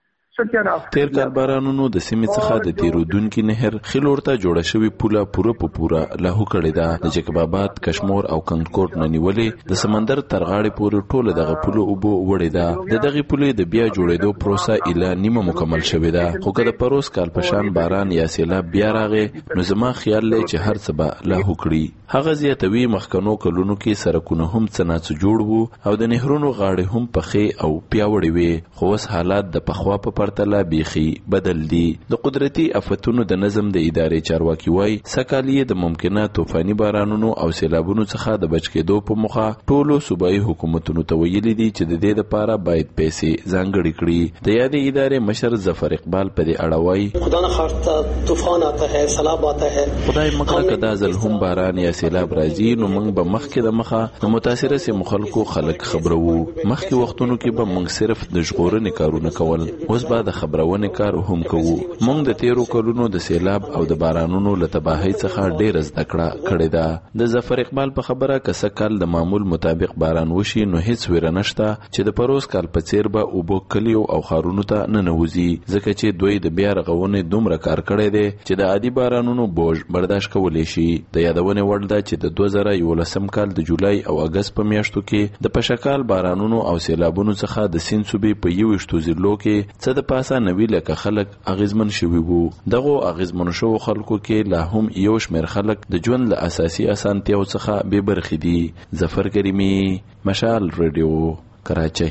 تیر کال بارانونو د سیمې څخه د تیرودونکي نهر خلور ته جوړه شوې پوله پوره لاهو کړې ده. د جیکب آباد کشمور او کنکوټ نه نیولې د سمندر تر غاړې پورې ټوله دغه پوله اوبه وړې ده. د دغه پولې د بیا جوړېدو پروسه اله نیمه مکمل شوې ده خو که د پروس کال پشان باران یا سیلاب بیا راغی نو زما خیال دی چې هر څه به لاهو کړي. هغه زیاتوي مخکنو کلونو کې سرکونه هم څناڅه جوړ وو او د نهرونو غاړې هم پخې او پیاوړې وي خو اوس حالات د پخوا په پرتله بیخي بدل دي. د قدرتي آفتونو د نظم د ادارې چارواکي وایي سکالیه د ممکنه طوفاني بارانونو او سیلابونو څخه د بچ کېدو په موخه ټولو صوبایي حکومتونو ته ویلي دي چې د دې لپاره باید پیسې ځانګړې کړي. د یادې ادارې مشر ظفر اقبال په دې اړه وایي خدا نخواست طوفان آتا ہے سیلاب آتا ہے خدای مکړه که دا ځل هم باران یا سیلاب راځي نو موږ به مخکې د مخه د متاثره سیمو خلکو خلک خبرو. مخکې وختونو کې به موږ صرف د ژغورنې کارونه کول، اوس به د خبرونې کار هم کوو. موږ د تیرو کلونو د سیلاب او د بارانونو له تباهۍ څخه ډېره زده کړې ده. د ظفر اقبال په خبره که څه کال د معمول مطابق باران وشي نو هیڅ ویره نشته چې د پروز کال په څیر به اوبه کلیو او ښارونو ته ننوځي، ځکه چې دوی د بیا رغونې دومره کار کړی دی چې د عادي بارانونو بوج برداشت کولی شي. د یادونې وړ ده چې د 2011 کال د جولای او اګست په میاشتو کې د پشکال بارانونو او سیلابونو څخه د سیند صوبې په 21 ضلعو کې څه د پاسه 90 لکه خلک اغیزمن شوي وو. دغو اغیزمنو شوو خلکو کې لا هم یو شمېر خلک د ژوند له اساسي اسانتیاو څخه بې برخې دي. ظفر کریمي، مشال ریډیو، کراچۍ.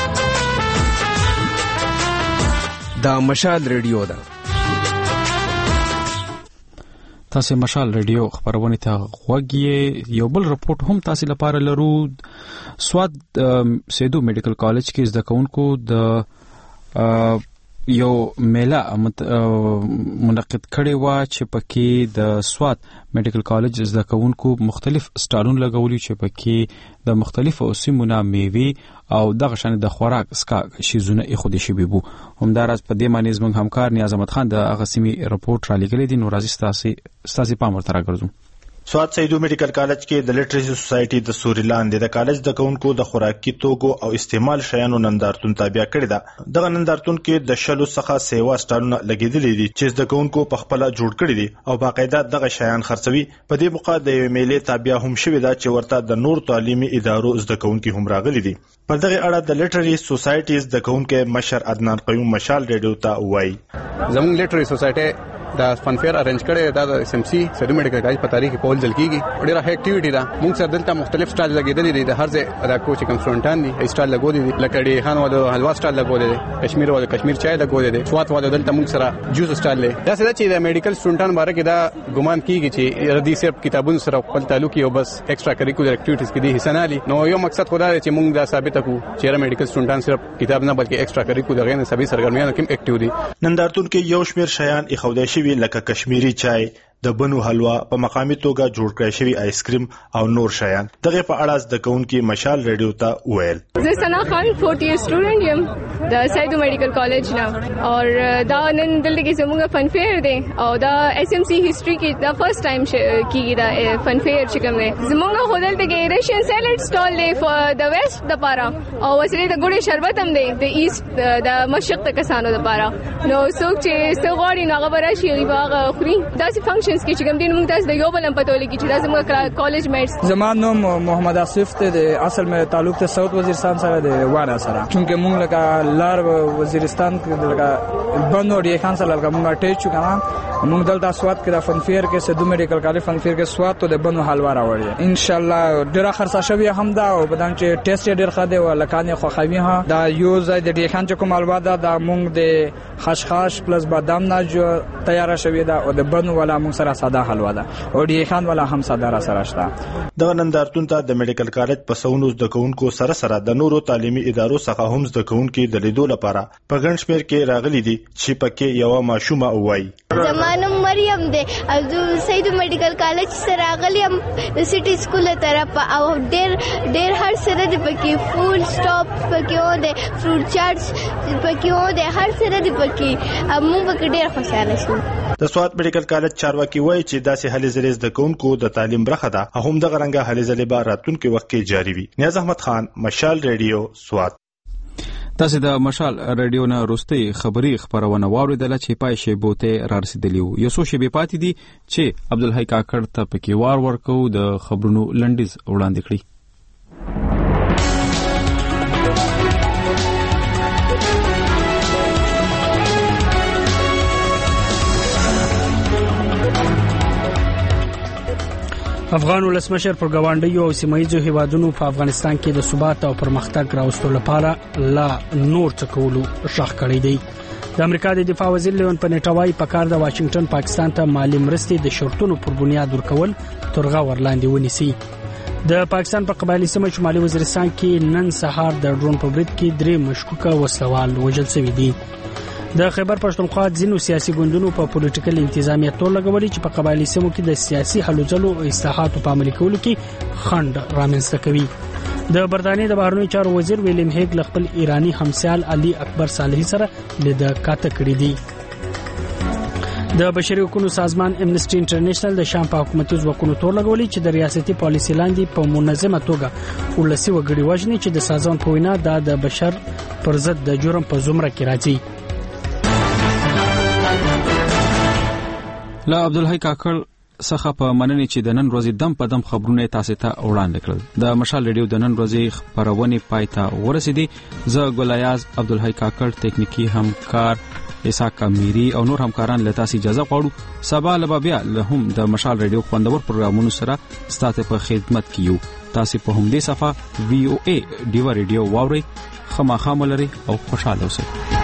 دا مشال ریډیو ده. تاسو مشال ریډیو خبرونه ته غوږی. یو بل رپورټ هم تاسو لپاره لرو. سواد سیدو میډیکل کالج کې زده کوونکو د یو میله منعقد کړي و چې پکې د سواد میډیکل کالج زده کوونکو مختلف سټالونه لګولي چې پکې د مختلفو سیمونو میوي او دغه شان د خوراک اسکا شیزونه اخودي شوی بو. همدارس په دې معنی زموږ همکار نیاز احمد خان د هغه سیمې رپورټ را لګلې دي. نو راځي ستاسو پام ورته راګرځو. سواد سیدو میډیکل کالج کې د لټریسي سوسایټي د سوري لاندې د کالج د کوونکو د خوراکي توکو او استعمال شیانو نندارتون تابع کړی ده. دغه نندارتون کې د شلو څخه سیوا سټالونه لګیدلې دي چې د کوونکو په خپل جوړ کړی دي او باقاعده دغه شیان خرڅوي. په دې موقع د میلې تابع هم شوی ده چې ورته د نور تعلیمي ادارو زده کوونکي هم راغلي دي. په دغه اړه د لټری سوسایټیز د کوونکو مشر عدنان قیوم مشال ریډیو ته وایي زموږ لټری سوسایټي دا فن فیر ارنج کړي دا د اس ام سی سیدو میډیکل کالج په تاریخ په ول ځل کېږي. ډیره اکټیویټي ده. موږ سره دلته مختلف سټال لګیدلې دي. د هر ځای د کوچ کم سټوډنټان دي سټال لګولې دي. لکه ډی خان والو حلوا سټال لګولې دي، کشمیر والو کشمیر چای لګولې دي، سوات والو دلته موږ سره جوس سټال لې. دا څه چې د میډیکل سټوډنټان باره کې دا ګمان کیږي چې ردی صرف کتابونو سره خپل تعلق یو بس ایکسترا کریکولر اکټیویټیز کې دي حصہ نه لري. نو یو مقصد خدا دی چې موږ دا ثابت کړو چې میډیکل سټوډنټان صرف کتاب نه بلکې ایکسترا کریکولر غیر سبي سرګرمیانو کې اکټیو دي. نندارتون کې یو شمیر شیان اخودای شوی لکه کشمیری چای، د بنو حلوا، په مقامي توګه جوړ کړی شوی آیس کریم او نور شیان. دغه په اړه د کوونکو مشال ریډیو ته ویل زه سنا خان 40 ایئر سټوډنټ یم د سیدو میډیکل کالج نه او دا نن دلته کې زموږ فن فیر دی او دا اس ام سی هیستوري کې دا فرست ټایم کیږي دا فن فیر چې کوم دی. زموږ هوټل ته کې ریشن سیلډ سټال دی فور د ویسٹ د پاره او وسره د ګوړې شربت هم دی د ایست د مشرق ته کسانو د پاره. نو څوک چې ستغوري نه غوړا شي هغه خوري. دا سي فنکشنز کې چې کوم دین موږ تاسو د یو بل په توګه کې چې دا زموږ کالج میټس. زمان نوم محمد آصف ته د اصل مې تعلق ته سعود وزیرستان سره د وانا سره چونکه موږ لکه لار وزیرستان کې لکه بنو ډی خان سره لکه موږ ټیچ کړه. موږ دلته سواد کې د فن فیر کې سیدو میډیکل کالج فن فیر کې سواد ته د بنو حلوا راوړی. ان شاء الله ډیره خرڅه شوی هم دا او بدان چې ټیسټ ډیر خاده او لکانې خو خوي ها دا یو ځای د ډی خان چې کوم حلوا دا موږ د خشخاش پلس بادام نه جو تیار شوی دا او د بنو ولا موږ سره ساده حلوا ده او ډی خان ولا هم ساده را سره شته. دغه نندارتون ته د میډیکل کالج په سونو د کوونکو سره د نورو تعلیمي ادارو څخه هم د کوونکو د لیدو لپاره په ګڼ شمېر کې راغلي دي چې پکې یو ماشومه وایي زمانو مریم دی او سیدو میډیکل کالج سره راغلیم د سټي سکول طرف او ډېر هر سره د پکې فول سټاپ پکې و دی فروټ چاټس پکې و دی هر سره د پکې موږ پکې ډېر خوشاله شو. د سواد میډیکل کالج چارواکي وایي چې داسې هلې ځلې زده کوونکو د تعلیم برخه ده هم دغه رنګه هلې ځلې به راتلونکي وخت کې جاري وي. نیاز احمد خان، مشال ریډیو، سواد. تاسو د مشال ریډیو نه روستي خبري خبرونه واوریدل چې پای شی بوته را رسیدلی وو. یو څو شی به پاتې دي چې عبدالحی کاکړ ته پکې وار ورکو د خبرونو لنډیز وړاندې کړی. افغان ولسمشر پر ګاونډیو او سیمایي هیوادونو په افغانستان کې د ثبات او پرمختګ راوستلو لپاره لا نور څه کولو شخ کړی دی. د امریکا د دفاع وزیر لیون پنیټاوای په کار د واشنگټن پاکستان ته مالی مرستې د شرطونو پر بنیاد ورکول ترغه ورلاندې ونیسي. د پاکستان په قبایلی سیمه شمالي وزیرستان کې نن سهار د ډرون په برید کې 3 مشکوکه وسلوال وژل شوي دي. د خیبر پښتونخوا ځینو سیاسي ګوندونو په پولیټیکل انتظامیه تور لګولي چې په قبایلی سیمو کې د سیاسي هلو ځلو او اصلاحاتو په عملي کولو کې خنډ رامنځته کوي. د برتانیې د بهرنیو چارو وزیر ویلیم هیګ خپل ایرانی همسایل علي اکبر صالحي سره لید کاته کړی دی. د بشري حقوقو سازمان امنیسټي انټرنیشنل د شام په حکومتي ځواکونو تور لګولي چې د ریاستي پالیسي لاندې په منظمه توګه ولسی وګړي وژني چې د سازمان په وینا د بشر پر ضد د جرم په زمره کې راځي. لا عبدالحی کاکړ څخه په مننې چې د نن ورځې دم په دم خبرونه تاسو ته وړاندې کړل. د مشال ریډیو د نن ورځې خبرونه پایته ورسېدي. زه ګلایاز عبدالحی کاکړ تکنیکی همکار اسحاق میری او نور همکاران له تاسو اجازه غواړو. سبا له بیا له هم د مشال ریډیو خوندور پروګرامونو سره ستاسو په خدمت کې یو. تاسو په همدې صفه VOA ډیو ریډیو واوري. خامخا ملري او خوشاله اوسئ.